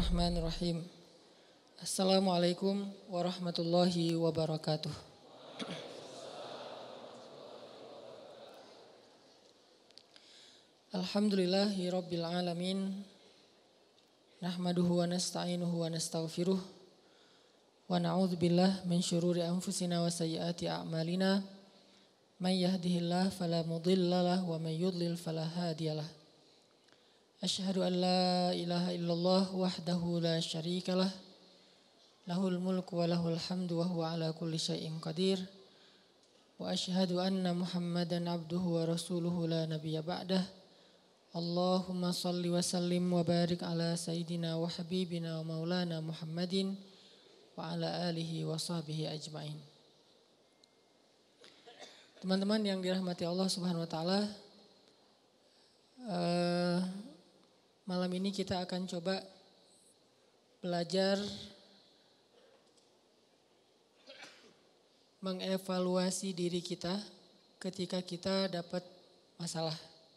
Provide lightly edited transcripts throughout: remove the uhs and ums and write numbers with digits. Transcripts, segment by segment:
Bismillahirrahmanirrahim. Assalamualaikum warahmatullahi wabarakatuh. Alhamdulillahi rabbil alamin. Nahmaduhu wa nasta'inuhu wa nastaghfiruh. Wa na'udzubillah min syururi anfusina wa sayyiati a'malina. Man yahdihillahu fala mudhillalah wa man yudlil fala hadiyalah. Asyhadu an la ilaha illallah wahdahu la syarikalah. Lahul mulku wa lahul hamdu wa huwa ala kulli syai'in qadir. Wa asyhadu anna Muhammadan abduhu wa rasuluhu la nabiyya ba'dah. Allahumma salli wa sallim wa barik ala sayyidina wa habibina wa maulana Muhammadin wa ala alihi wa sahbihi ajma'in. Teman-teman yang dirahmati Allah Subhanahu wa taala, malam ini kita akan coba belajar mengevaluasi diri kita ketika kita dapat masalah.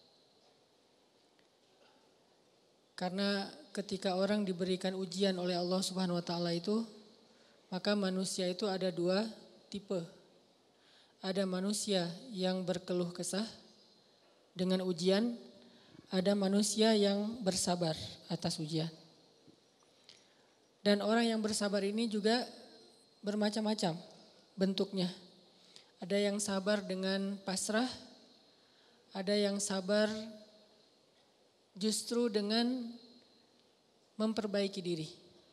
Karena ketika orang diberikan ujian oleh Allah Subhanahu wa taala itu, maka manusia itu ada dua tipe. Ada manusia yang berkeluh kesah dengan ujian, ada manusia yang bersabar atas ujian. Dan orang yang bersabar ini juga bermacam-macam bentuknya. Ada yang sabar dengan pasrah, ada yang sabar justru dengan memperbaiki diri.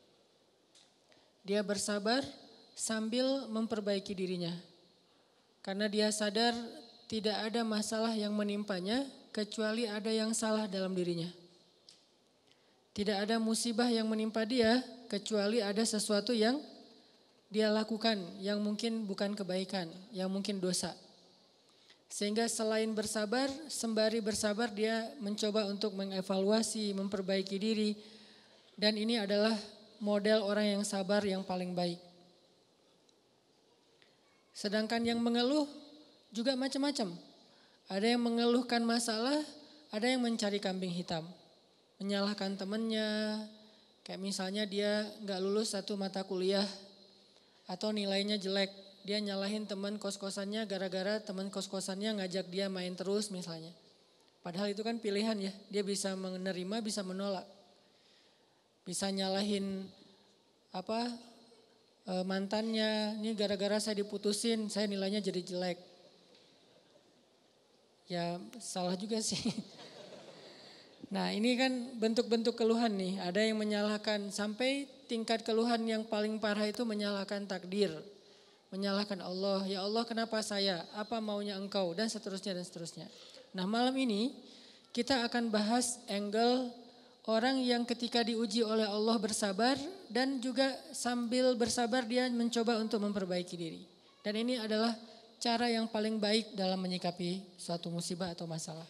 Dia bersabar sambil memperbaiki dirinya. Karena dia sadar tidak ada masalah yang menimpanya kecuali ada yang salah dalam dirinya. Tidak ada musibah yang menimpa dia kecuali ada sesuatu yang dia lakukan yang mungkin bukan kebaikan, yang mungkin dosa. Sehingga selain bersabar, sembari bersabar dia mencoba untuk mengevaluasi, memperbaiki diri. Dan ini adalah model orang yang sabar yang paling baik. Sedangkan yang mengeluh juga macam-macam. Ada yang mengeluhkan masalah, ada yang mencari kambing hitam. Menyalahkan temannya, kayak misalnya dia gak lulus satu mata kuliah atau nilainya jelek. Dia nyalahin teman kos-kosannya gara-gara teman kos-kosannya ngajak dia main terus misalnya. Padahal itu kan pilihan ya, dia bisa menerima, bisa menolak. Bisa nyalahin mantannya, ini gara-gara saya diputusin, saya nilainya jadi jelek. Ya salah juga sih. Nah ini kan bentuk-bentuk keluhan nih. Ada yang menyalahkan sampai tingkat keluhan yang paling parah itu menyalahkan takdir. Menyalahkan Allah. Ya Allah kenapa saya? Apa maunya engkau? Dan seterusnya dan seterusnya. Nah malam ini kita akan bahas angle orang yang ketika diuji oleh Allah bersabar. Dan juga sambil bersabar dia mencoba untuk memperbaiki diri. Dan ini adalah cara yang paling baik dalam menyikapi suatu musibah atau masalah.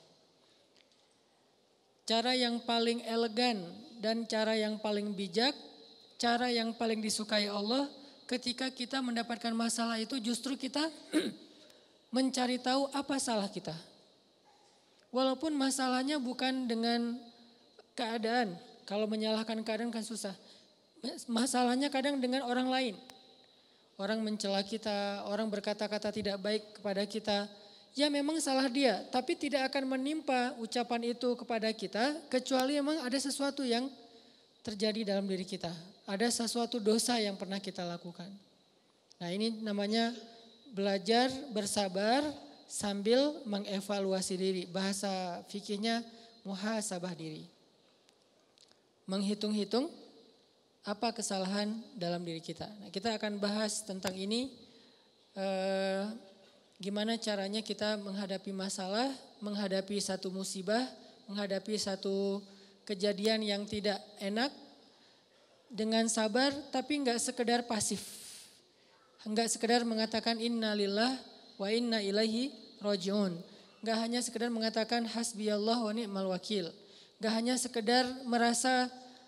Cara yang paling elegan dan cara yang paling bijak, cara yang paling disukai Allah ketika kita mendapatkan masalah itu justru kita mencari tahu apa salah kita. Walaupun masalahnya bukan dengan keadaan, kalau menyalahkan keadaan kan susah. Masalahnya kadang dengan orang lain. Orang mencela kita, orang berkata-kata tidak baik kepada kita. Ya memang salah dia, tapi tidak akan menimpa ucapan itu kepada kita. Kecuali memang ada sesuatu yang terjadi dalam diri kita. Ada sesuatu dosa yang pernah kita lakukan. Nah ini namanya belajar bersabar sambil mengevaluasi diri. Bahasa fikihnya muhasabah diri. Menghitung-hitung apa kesalahan dalam diri kita. Nah, kita akan bahas tentang ini, gimana caranya kita menghadapi masalah, menghadapi satu musibah, menghadapi satu kejadian yang tidak enak dengan sabar, tapi enggak sekedar pasif. Enggak sekedar mengatakan innalillah wa inna ilaihi rajiun. Enggak hanya sekedar mengatakan hasbiyallah wa ni'mal wakil. Enggak hanya sekedar merasa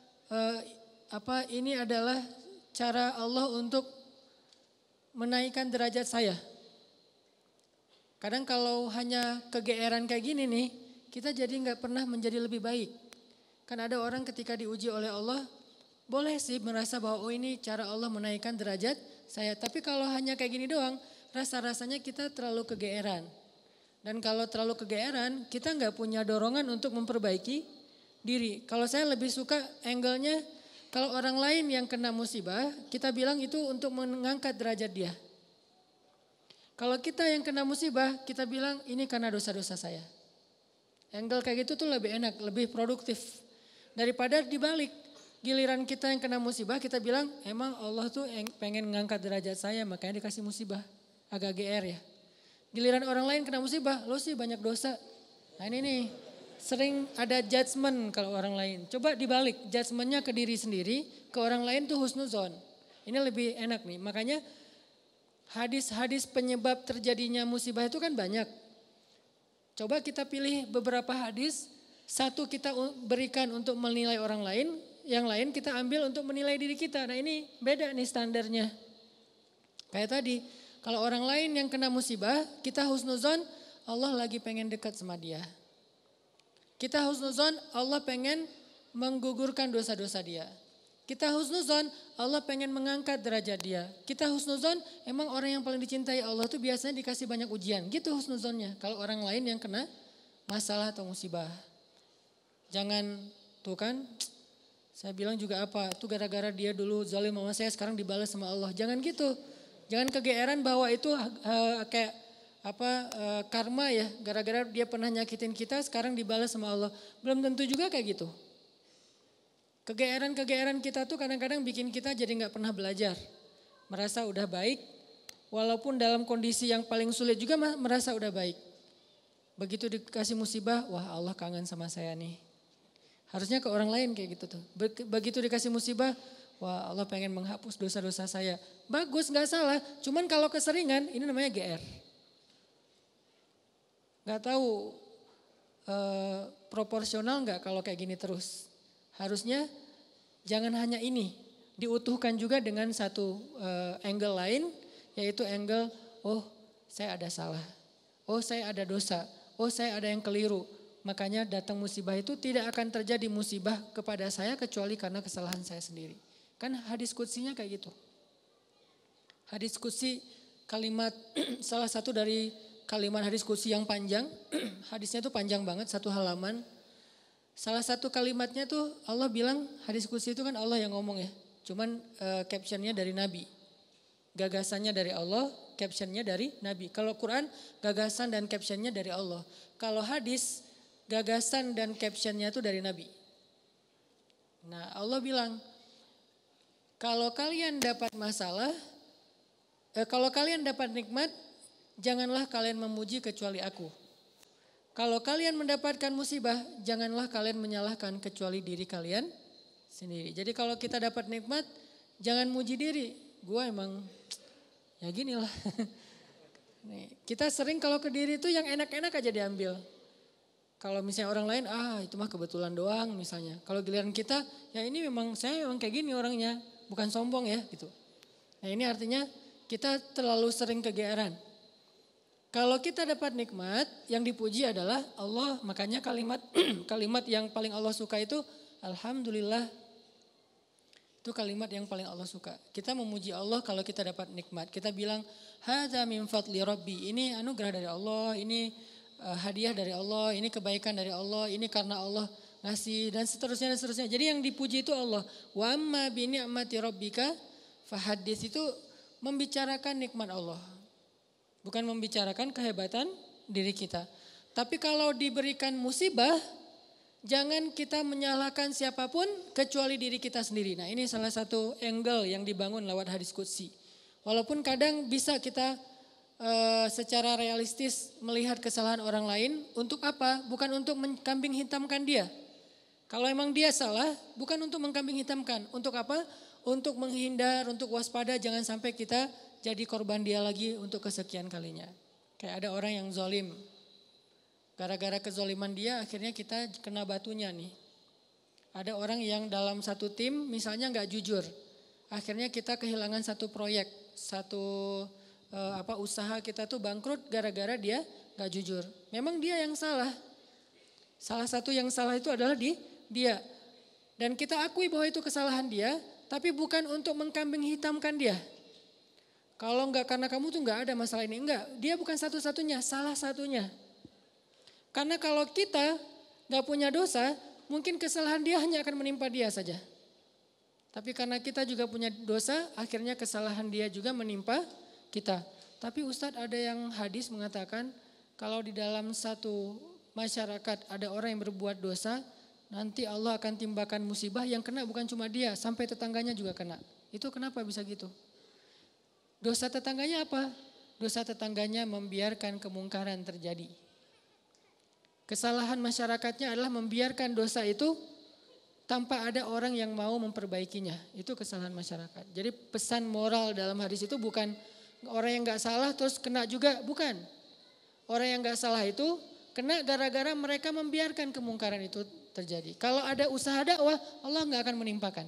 ini adalah cara Allah untuk menaikkan derajat saya. Kadang kalau hanya kegeeran kayak gini nih, kita jadi nggak pernah menjadi lebih baik. Kan ada orang ketika diuji oleh Allah, boleh sih merasa bahwa oh ini cara Allah menaikkan derajat saya. Tapi kalau hanya kayak gini doang, rasa-rasanya kita terlalu kegeeran. Dan kalau terlalu kegeeran, kita nggak punya dorongan untuk memperbaiki diri. Kalau saya lebih suka angle-nya, kalau orang lain yang kena musibah, kita bilang itu untuk mengangkat derajat dia. Kalau kita yang kena musibah, kita bilang ini karena dosa-dosa saya. Angle kayak gitu tuh lebih enak, lebih produktif. Daripada dibalik. Giliran kita yang kena musibah, kita bilang emang Allah tuh pengen ngangkat derajat saya, makanya dikasih musibah. Agak GR ya. Giliran orang lain kena musibah, lo sih banyak dosa. Nah ini nih, sering ada judgement kalau orang lain. Coba dibalik, judgementnya ke diri sendiri, ke orang lain tuh husnuzon. Ini lebih enak nih, makanya hadis-hadis penyebab terjadinya musibah itu kan banyak. Coba kita pilih beberapa hadis, satu kita berikan untuk menilai orang lain, yang lain kita ambil untuk menilai diri kita. Nah ini beda nih standarnya. Kayak tadi, kalau orang lain yang kena musibah, kita husnuzon, Allah lagi pengen dekat sama dia. Kita husnuzon, Allah pengen menggugurkan dosa-dosa dia. Kita husnuzon, Allah pengen mengangkat derajat dia. Kita husnuzon, emang orang yang paling dicintai Allah tuh biasanya dikasih banyak ujian. Gitu husnuzonnya, kalau orang lain yang kena masalah atau musibah. Jangan, tuh kan, saya bilang juga apa, tuh gara-gara dia dulu zalim sama saya sekarang dibalas sama Allah. Jangan gitu. Jangan kegeeran bahwa itu kayak karma ya. Gara-gara dia pernah nyakitin kita sekarang dibalas sama Allah. Belum tentu juga kayak gitu. Kegeeran-kegeeran kita tuh kadang-kadang bikin kita jadi gak pernah belajar. Merasa udah baik. Walaupun dalam kondisi yang paling sulit juga merasa udah baik. Begitu dikasih musibah, wah Allah kangen sama saya nih. Harusnya ke orang lain kayak gitu tuh. Begitu dikasih musibah, wah Allah pengen menghapus dosa-dosa saya. Bagus, gak salah. Cuman kalau keseringan, ini namanya GR. Gak tahu proporsional gak kalau kayak gini terus. Harusnya jangan hanya ini. Diutuhkan juga dengan satu angle lain, yaitu angle, oh saya ada salah. Oh saya ada dosa. Oh saya ada yang keliru. Makanya datang musibah itu tidak akan terjadi musibah kepada saya kecuali karena kesalahan saya sendiri. Kan hadis qudsinya kayak gitu. Hadis qudsi kalimat salah satu dari kalimat hadis qudsi yang panjang. Hadisnya tuh panjang banget, satu halaman. Salah satu kalimatnya tuh Allah bilang hadis qudsi itu kan Allah yang ngomong ya. Cuman captionnya dari Nabi. Gagasannya dari Allah, captionnya dari Nabi. Kalau Quran gagasan dan captionnya dari Allah. Kalau hadis gagasan dan captionnya itu dari Nabi. Nah Allah bilang, kalau kalian dapat masalah, kalau kalian dapat nikmat, janganlah kalian memuji kecuali aku. Kalau kalian mendapatkan musibah, janganlah kalian menyalahkan kecuali diri kalian sendiri. Jadi kalau kita dapat nikmat, jangan muji diri. Gua emang ya ginilah. Kita sering kalau ke diri itu yang enak-enak aja diambil. Kalau misalnya orang lain, itu mah kebetulan doang misalnya. Kalau giliran kita, ya ini memang saya memang kayak gini orangnya, bukan sombong ya gitu. Nah ini artinya kita terlalu sering kegeeran. Kalau kita dapat nikmat, yang dipuji adalah Allah. Makanya kalimat kalimat yang paling Allah suka itu Alhamdulillah. Itu kalimat yang paling Allah suka. Kita memuji Allah kalau kita dapat nikmat. Kita bilang, hadza min fadli rabbi. Ini anugerah dari Allah, ini hadiah dari Allah, ini kebaikan dari Allah, ini karena Allah ngasih dan seterusnya dan seterusnya. Jadi yang dipuji itu Allah. Wa amma bi ni'mati rabbika fahaddits, itu membicarakan nikmat Allah. Bukan membicarakan kehebatan diri kita. Tapi kalau diberikan musibah, jangan kita menyalahkan siapapun kecuali diri kita sendiri. Nah ini salah satu angle yang dibangun lewat hadis qudsi. Walaupun kadang bisa kita secara realistis melihat kesalahan orang lain, untuk apa? Bukan untuk mengkambing hitamkan dia. Kalau emang dia salah, bukan untuk mengkambing hitamkan. Untuk apa? Untuk menghindar, untuk waspada, jangan sampai kita jadi korban dia lagi untuk kesekian kalinya. Kayak ada orang yang zalim. Gara-gara kezoliman dia akhirnya kita kena batunya nih. Ada orang yang dalam satu tim misalnya gak jujur. Akhirnya kita kehilangan satu proyek, satu usaha kita tuh bangkrut gara-gara dia gak jujur. Memang dia yang salah. Salah satu yang salah itu adalah dia. Dan kita akui bahwa itu kesalahan dia, tapi bukan untuk mengkambing hitamkan dia. Kalau enggak karena kamu tuh enggak ada masalah ini. Enggak, dia bukan satu-satunya, salah satunya. Karena kalau kita enggak punya dosa, mungkin kesalahan dia hanya akan menimpa dia saja. Tapi karena kita juga punya dosa, akhirnya kesalahan dia juga menimpa kita. Tapi Ustadz, ada yang hadis mengatakan kalau di dalam satu masyarakat ada orang yang berbuat dosa, nanti Allah akan timbakan musibah yang kena bukan cuma dia, sampai tetangganya juga kena. Itu kenapa bisa gitu? Dosa tetangganya apa? Dosa tetangganya membiarkan kemungkaran terjadi. Kesalahan masyarakatnya adalah membiarkan dosa itu tanpa ada orang yang mau memperbaikinya. Itu kesalahan masyarakat. Jadi pesan moral dalam hadis itu bukan orang yang gak salah terus kena juga, bukan. Orang yang gak salah itu kena gara-gara mereka membiarkan kemungkaran itu terjadi. Kalau ada usaha dakwah, Allah gak akan menimpakan.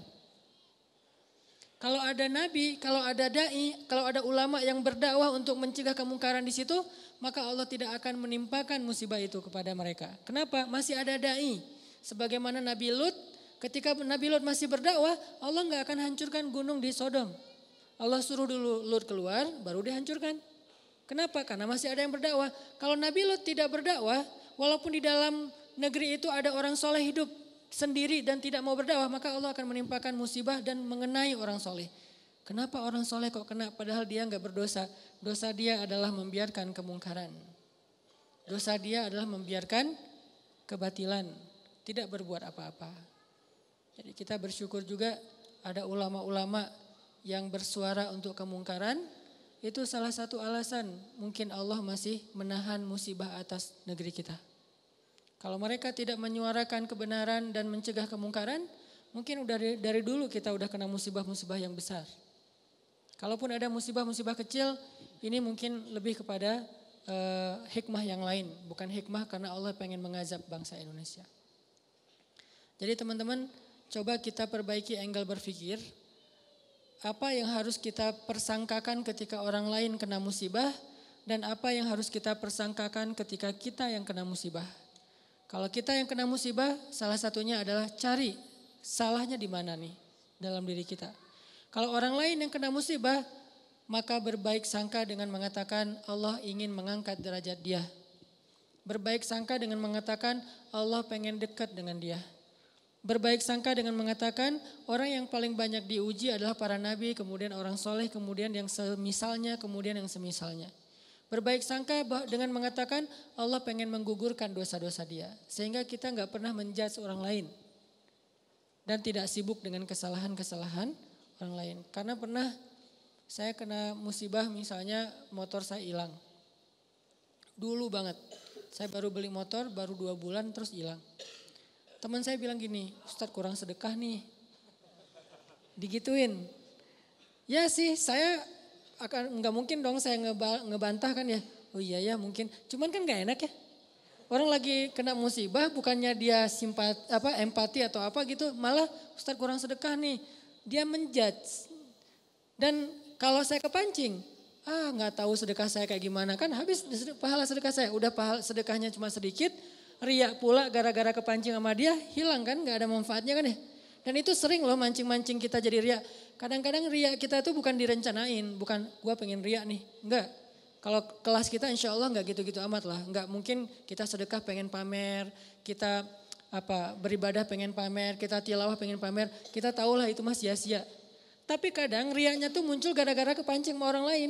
Kalau ada nabi, kalau ada dai, kalau ada ulama yang berdakwah untuk mencegah kemungkaran di situ, maka Allah tidak akan menimpakan musibah itu kepada mereka. Kenapa? Masih ada dai. Sebagaimana Nabi Lut, ketika Nabi Lut masih berdakwah, Allah gak akan hancurkan gunung di Sodom. Allah suruh dulu Lut keluar, baru dihancurkan. Kenapa? Karena masih ada yang berdakwah. Kalau Nabi Lut tidak berdakwah, walaupun di dalam negeri itu ada orang soleh hidup sendiri dan tidak mau berdakwah, maka Allah akan menimpakan musibah dan mengenai orang soleh. Kenapa orang soleh kok kena padahal dia nggak berdosa? Dosa dia adalah membiarkan kemungkaran. Dosa dia adalah membiarkan kebatilan, tidak berbuat apa-apa. Jadi kita bersyukur juga ada ulama-ulama yang bersuara untuk kemungkaran. Itu salah satu alasan mungkin Allah masih menahan musibah atas negeri kita. Kalau mereka tidak menyuarakan kebenaran dan mencegah kemungkaran, mungkin dari dulu kita udah kena musibah-musibah yang besar. Kalaupun ada musibah-musibah kecil, ini mungkin lebih kepada hikmah yang lain. Bukan hikmah karena Allah pengen mengazab bangsa Indonesia. Jadi teman-teman, coba kita perbaiki angle berpikir. Apa yang harus kita persangkakan ketika orang lain kena musibah, dan apa yang harus kita persangkakan ketika kita yang kena musibah. Kalau kita yang kena musibah, salah satunya adalah cari salahnya di mana nih dalam diri kita. Kalau orang lain yang kena musibah, maka berbaik sangka dengan mengatakan Allah ingin mengangkat derajat dia. Berbaik sangka dengan mengatakan Allah pengen dekat dengan dia. Berbaik sangka dengan mengatakan orang yang paling banyak diuji adalah para nabi, kemudian orang soleh, kemudian yang semisalnya, kemudian yang semisalnya. Berbaik sangka dengan mengatakan Allah pengen menggugurkan dosa-dosa dia. Sehingga kita gak pernah menjudge orang lain. Dan tidak sibuk dengan kesalahan-kesalahan orang lain. Karena pernah saya kena musibah misalnya motor saya hilang. Dulu banget. Saya baru beli motor baru 2 bulan terus hilang. Teman saya bilang gini, Ustadz kurang sedekah nih. Digituin. Ya sih saya nggak mungkin dong saya ngebantah kan ya. Oh iya ya mungkin. Cuman kan nggak enak ya. Orang lagi kena musibah bukannya dia empati atau apa gitu. Malah Ustadz kurang sedekah nih. Dia menjudge. Dan kalau saya kepancing. Nggak tahu sedekah saya kayak gimana. Kan habis pahala sedekah saya. Udah pahala sedekahnya cuma sedikit. Riak pula gara-gara kepancing sama dia. Hilang kan nggak ada manfaatnya kan ya. Dan itu sering loh mancing-mancing kita jadi riak. Kadang-kadang riak kita tuh bukan direncanain, bukan gua pengen riak nih, enggak. Kalau kelas kita insya Allah enggak gitu-gitu amat lah. Enggak mungkin kita sedekah pengen pamer, kita beribadah pengen pamer, kita tilawah pengen pamer. Kita tahulah itu mah sia-sia. Tapi kadang riaknya tuh muncul gara-gara kepancing sama orang lain.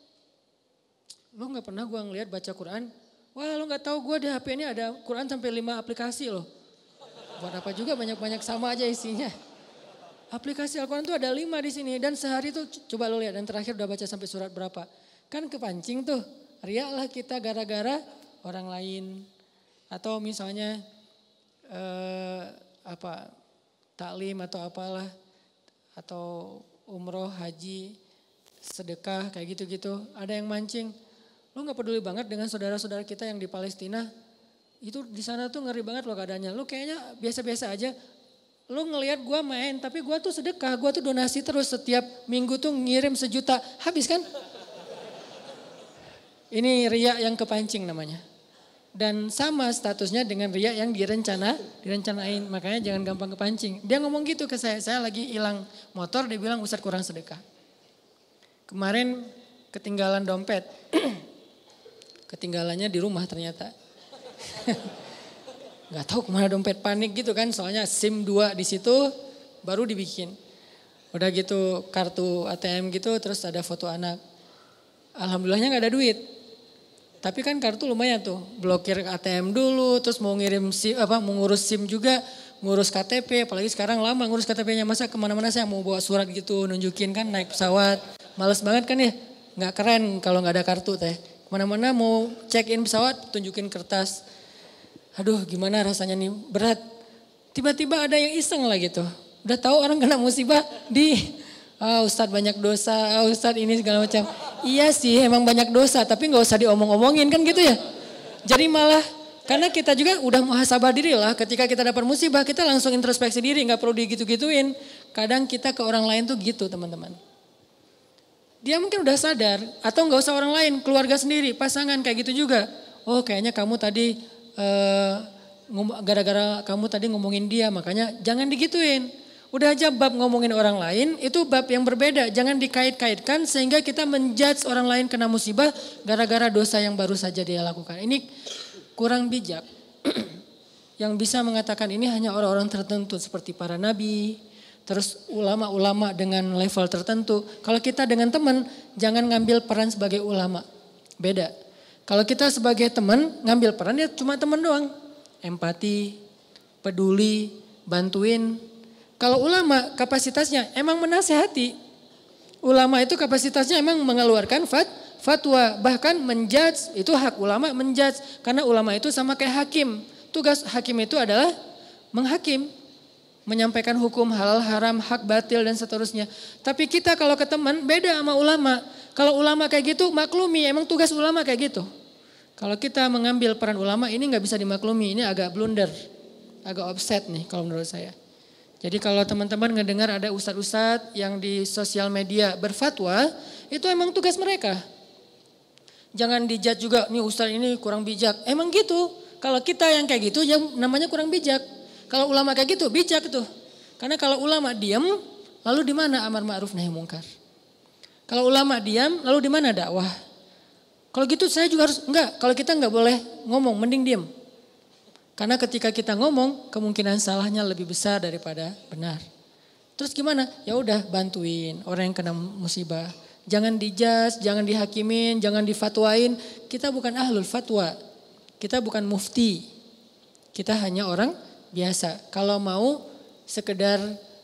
Lo enggak pernah gua ngeliat baca Quran, wah lo enggak tahu gua di HP ini ada Quran sampai 5 aplikasi loh. Buat apa juga banyak-banyak sama aja isinya. Aplikasi Al-Quran itu ada 5 di sini dan sehari itu coba lo lihat dan terakhir udah baca sampai surat berapa. Kan kepancing tuh, riaklah kita gara-gara orang lain. Atau misalnya taklim atau apalah. Atau umroh, haji, sedekah kayak gitu-gitu. Ada yang mancing, lo gak peduli banget dengan saudara-saudara kita yang di Palestina. Itu di sana tuh ngeri banget loh keadaannya. Lo kayaknya biasa-biasa aja. Lu ngelihat gue main, tapi gue tuh sedekah, gue tuh donasi terus setiap minggu tuh ngirim 1 juta, habis kan? Ini riya yang kepancing namanya. Dan sama statusnya dengan riya yang direncanain. Makanya jangan gampang kepancing. Dia ngomong gitu ke saya lagi hilang motor, dia bilang Ustadz kurang sedekah. Kemarin ketinggalan dompet. Ketinggalannya di rumah ternyata. Gak tahu kemana dompet, panik gitu kan, soalnya SIM 2 di situ baru dibikin. Udah gitu kartu ATM gitu, terus ada foto anak. Alhamdulillahnya gak ada duit. Tapi kan kartu lumayan tuh, blokir ATM dulu, terus mau ngirim SIM, mau ngurus SIM juga, ngurus KTP, apalagi sekarang lama ngurus KTP-nya, masa kemana-mana saya mau bawa surat gitu, nunjukin kan naik pesawat, males banget kan ya, nggak keren kalau nggak ada kartu teh. Kemana-mana mau check in pesawat, tunjukin kertas, aduh gimana rasanya nih, berat. Tiba-tiba ada yang iseng lah gitu, udah tahu orang kena musibah Ustadz banyak dosa, Ustadz ini segala macam. Iya sih emang banyak dosa tapi gak usah diomong-omongin kan gitu ya. Jadi malah karena kita juga udah muhasabah diri lah ketika kita dapat musibah kita langsung introspeksi diri gak perlu digitu-gituin. Kadang kita ke orang lain tuh gitu teman-teman. Dia mungkin udah sadar atau gak usah orang lain, keluarga sendiri, pasangan kayak gitu juga. Oh kayaknya kamu tadi gara-gara kamu tadi ngomongin dia makanya jangan digituin. Udah aja bab ngomongin orang lain itu bab yang berbeda. Jangan dikait-kaitkan sehingga kita menjudge orang lain kena musibah gara-gara dosa yang baru saja dia lakukan. Ini kurang bijak. Yang bisa mengatakan ini hanya orang-orang tertentu seperti para nabi. Terus ulama-ulama dengan level tertentu. Kalau kita dengan teman jangan ngambil peran sebagai ulama. Beda. Kalau kita sebagai teman ngambil peran ya cuma teman doang. Empati, peduli, bantuin. Kalau ulama kapasitasnya emang menasehati. Ulama itu kapasitasnya emang mengeluarkan fatwa. Bahkan menjudge, itu hak ulama menjudge. Karena ulama itu sama kayak hakim. Tugas hakim itu adalah menghakim. Menyampaikan hukum halal haram, hak batil dan seterusnya. Tapi kita kalau ke teman beda sama ulama. Kalau ulama kayak gitu maklumi, emang tugas ulama kayak gitu. Kalau kita mengambil peran ulama ini gak bisa dimaklumi. Ini agak blunder, agak offset nih kalau menurut saya. Jadi kalau teman-teman ngedengar ada ustadz-ustadz yang di sosial media berfatwa, itu emang tugas mereka. Jangan dijudge juga, nih ustadz ini kurang bijak. Emang gitu, kalau kita yang kayak gitu yang namanya kurang bijak. Kalau ulama kayak gitu, bijak tuh. Karena kalau ulama diam, lalu di mana amar ma'ruf nahi mungkar? Kalau ulama diam, lalu di mana dakwah? Kalau gitu saya juga harus, enggak, kalau kita enggak boleh ngomong, mending diam. Karena ketika kita ngomong kemungkinan salahnya lebih besar daripada benar. Terus gimana? Ya udah bantuin orang yang kena musibah. Jangan dijudge, jangan dihakimin, jangan difatwain. Kita bukan ahlul fatwa. Kita bukan mufti. Kita hanya orang biasa. Kalau mau sekedar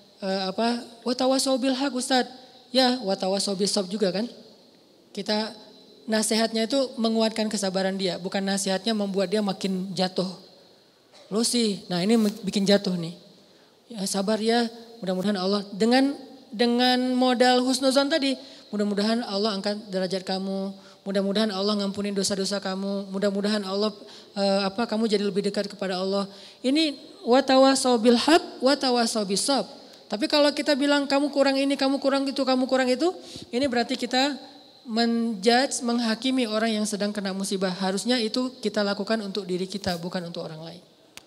watawasau bil haq Ustaz. Ya watawasau bis sabr juga kan. Kita nasihatnya itu menguatkan kesabaran dia. Bukan nasihatnya membuat dia makin jatuh. Lo sih, nah ini bikin jatuh nih. Ya sabar ya, mudah-mudahan Allah dengan modal husnuzon tadi, mudah-mudahan Allah angkat derajat kamu, mudah-mudahan Allah ngampunin dosa-dosa kamu, mudah-mudahan Allah kamu jadi lebih dekat kepada Allah. Ini watawasau bil haq, watawasau bis sabr. Tapi kalau kita bilang kamu kurang ini, kamu kurang itu, kamu kurang itu, ini berarti kita menjudge, menghakimi orang yang sedang kena musibah. Harusnya itu kita lakukan untuk diri kita, bukan untuk orang lain.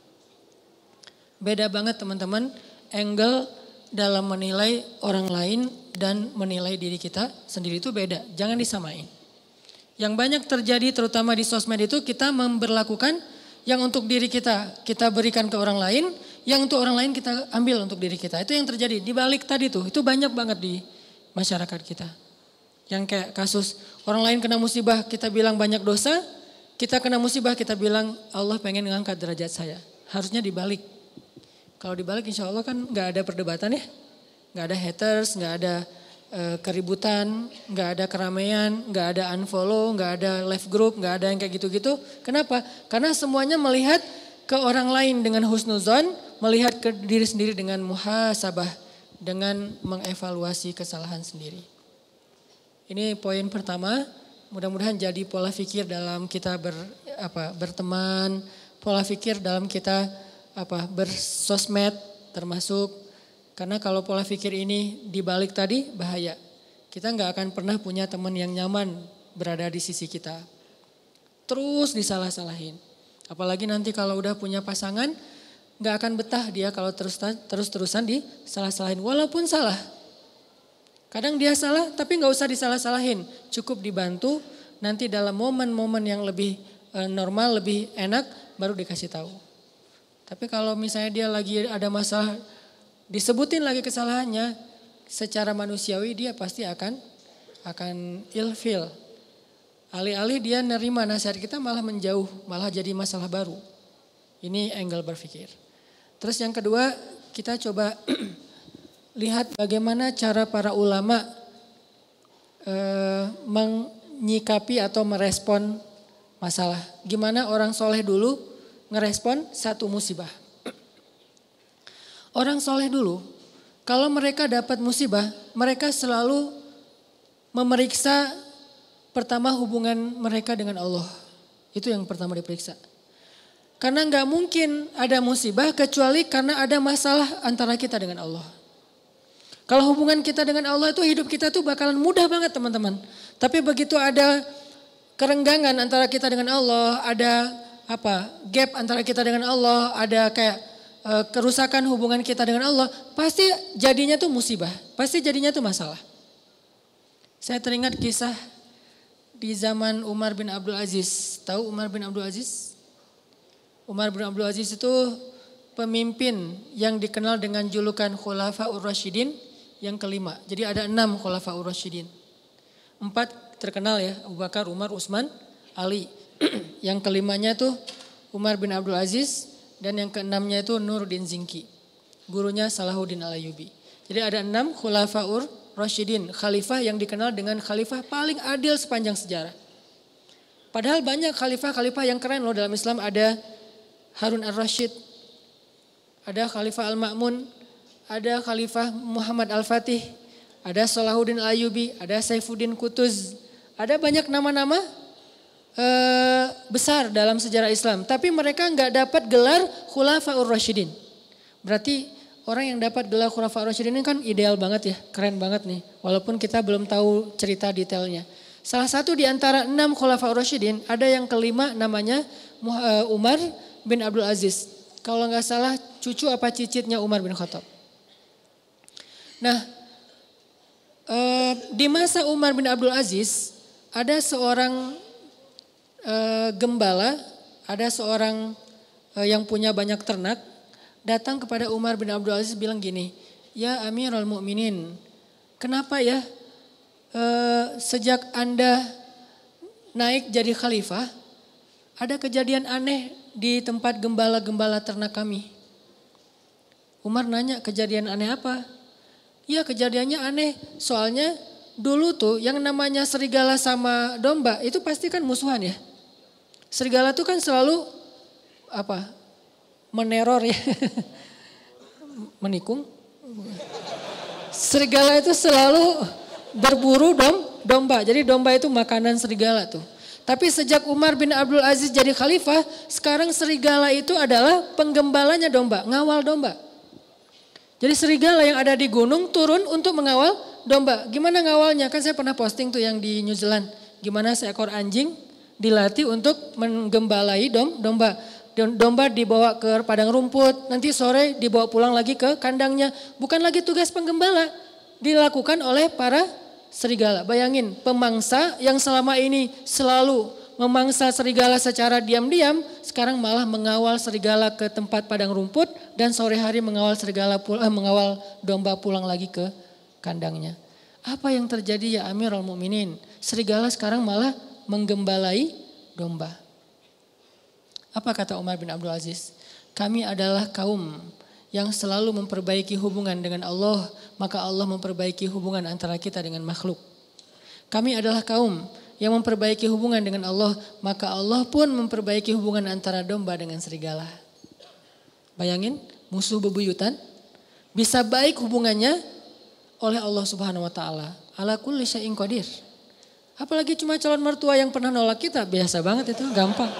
Beda banget teman-teman, angle dalam menilai orang lain dan menilai diri kita sendiri itu beda. Jangan disamain. Yang banyak terjadi terutama di sosmed itu kita memberlakukan yang untuk diri kita berikan ke orang lain, yang untuk orang lain kita ambil untuk diri kita. Itu yang terjadi di balik tadi tuh, itu banyak banget di masyarakat kita. Yang kayak kasus orang lain kena musibah kita bilang banyak dosa, kita kena musibah kita bilang Allah pengen ngangkat derajat saya. Harusnya dibalik. Kalau dibalik insya Allah kan gak ada perdebatan ya. Gak ada haters, gak ada keributan, gak ada keramaian, gak ada unfollow, gak ada left group, gak ada yang kayak gitu-gitu. Kenapa? Karena semuanya melihat ke orang lain dengan husnuzon, melihat ke diri sendiri dengan muhasabah, dengan mengevaluasi kesalahan sendiri. Ini poin pertama, mudah-mudahan jadi pola pikir dalam kita berteman, pola pikir dalam kita bersosmed termasuk, karena kalau pola pikir ini dibalik tadi bahaya. Kita nggak akan pernah punya teman yang nyaman berada di sisi kita. Terus disalah-salahin. Apalagi nanti kalau udah punya pasangan, gak akan betah dia kalau terus-terusan disalah-salahin. Walaupun salah. Kadang dia salah tapi gak usah disalah-salahin. Cukup dibantu, nanti dalam momen-momen yang lebih normal, lebih enak, baru dikasih tahu. Tapi kalau misalnya dia lagi ada masalah, disebutin lagi kesalahannya, secara manusiawi dia pasti akan ilfil. Alih-alih dia nerima nasihat kita malah menjauh, malah jadi masalah baru. Ini angle berpikir. Terus yang kedua, kita coba lihat bagaimana cara para ulama menyikapi atau merespon masalah. Gimana orang soleh dulu ngerespon satu musibah. Orang soleh dulu, kalau mereka dapat musibah, mereka selalu memeriksa pertama hubungan mereka dengan Allah. Itu yang pertama diperiksa. Karena gak mungkin ada musibah kecuali karena ada masalah antara kita dengan Allah. Kalau hubungan kita dengan Allah itu hidup kita tuh bakalan mudah banget teman-teman. Tapi begitu ada kerenggangan antara kita dengan Allah, ada gap antara kita dengan Allah, ada kayak kerusakan hubungan kita dengan Allah, pasti jadinya tuh musibah, pasti jadinya tuh masalah. Saya teringat kisah di zaman Umar bin Abdul Aziz. Tahu Umar bin Abdul Aziz? Umar bin Abdul Aziz itu pemimpin yang dikenal dengan julukan Khulafaur Rasyidin yang kelima. Jadi ada 6 Khulafaur Rasyidin. 4 terkenal ya, Abu Bakar, Umar, Utsman, Ali. Yang kelimanya tuh Umar bin Abdul Aziz dan yang keenamnya itu Nuruddin Zinki. Gurunya Salahuddin Al-Ayyubi. Jadi ada 6 Khulafaur Rasyidin, khalifah yang dikenal dengan khalifah paling adil sepanjang sejarah. Padahal banyak khalifah-khalifah yang keren loh dalam Islam. Ada Harun Ar-Rasyid, ada Khalifah Al-Ma'mun, ada Khalifah Muhammad Al-Fatih, ada Salahuddin Al-Ayyubi, ada Saifuddin Qutuz. Ada banyak nama-nama besar dalam sejarah Islam. Tapi mereka nggak dapat gelar Khulafaur Rasyidin. Berarti orang yang dapat gelar Khulafaur Rasyidin ini kan ideal banget ya, keren banget nih. Walaupun kita belum tahu cerita detailnya. Salah satu di antara 6 Khulafaur Rasyidin, ada yang kelima namanya Umar bin Abdul Aziz. Kalau nggak salah cucu apa cicitnya Umar bin Khattab. Nah, di masa Umar bin Abdul Aziz ada seorang gembala, ada seorang yang punya banyak ternak, datang kepada Umar bin Abdul Aziz bilang gini, ya Amirul Mukminin, kenapa ya sejak Anda naik jadi khalifah, ada kejadian aneh di tempat gembala-gembala ternak kami. Umar nanya, kejadian aneh apa? Ya kejadiannya aneh, soalnya dulu tuh yang namanya serigala sama domba itu pasti kan musuhan ya. Serigala tuh kan selalu meneror ya, menikung. Serigala itu selalu berburu domba. Jadi domba itu makanan serigala tuh. Tapi sejak Umar bin Abdul Aziz jadi khalifah, sekarang serigala itu adalah penggembalanya domba, ngawal domba. Jadi serigala yang ada di gunung turun untuk mengawal domba. Gimana ngawalnya? Kan saya pernah posting tuh yang di New Zealand. Gimana seekor anjing dilatih untuk menggembalai domba. Domba dibawa ke padang rumput, nanti sore dibawa pulang lagi ke kandangnya. Bukan lagi tugas penggembala, dilakukan oleh para serigala. Bayangin, pemangsa yang selama ini selalu memangsa serigala secara diam-diam, sekarang malah mengawal serigala ke tempat padang rumput dan sore hari mengawal mengawal domba pulang lagi ke kandangnya. Apa yang terjadi ya Amirul Mukminin? Serigala sekarang malah menggembalai domba. Apa kata Umar bin Abdul Aziz? Kami adalah kaum yang selalu memperbaiki hubungan dengan Allah, maka Allah memperbaiki hubungan antara kita dengan makhluk. Kami adalah kaum yang memperbaiki hubungan dengan Allah, maka Allah pun memperbaiki hubungan antara domba dengan serigala. Bayangin, musuh bebuyutan bisa baik hubungannya oleh Allah Subhanahu wa taala. Ala kulli syai'in qadir. Apalagi cuma calon mertua yang pernah nolak kita, biasa banget itu, gampang.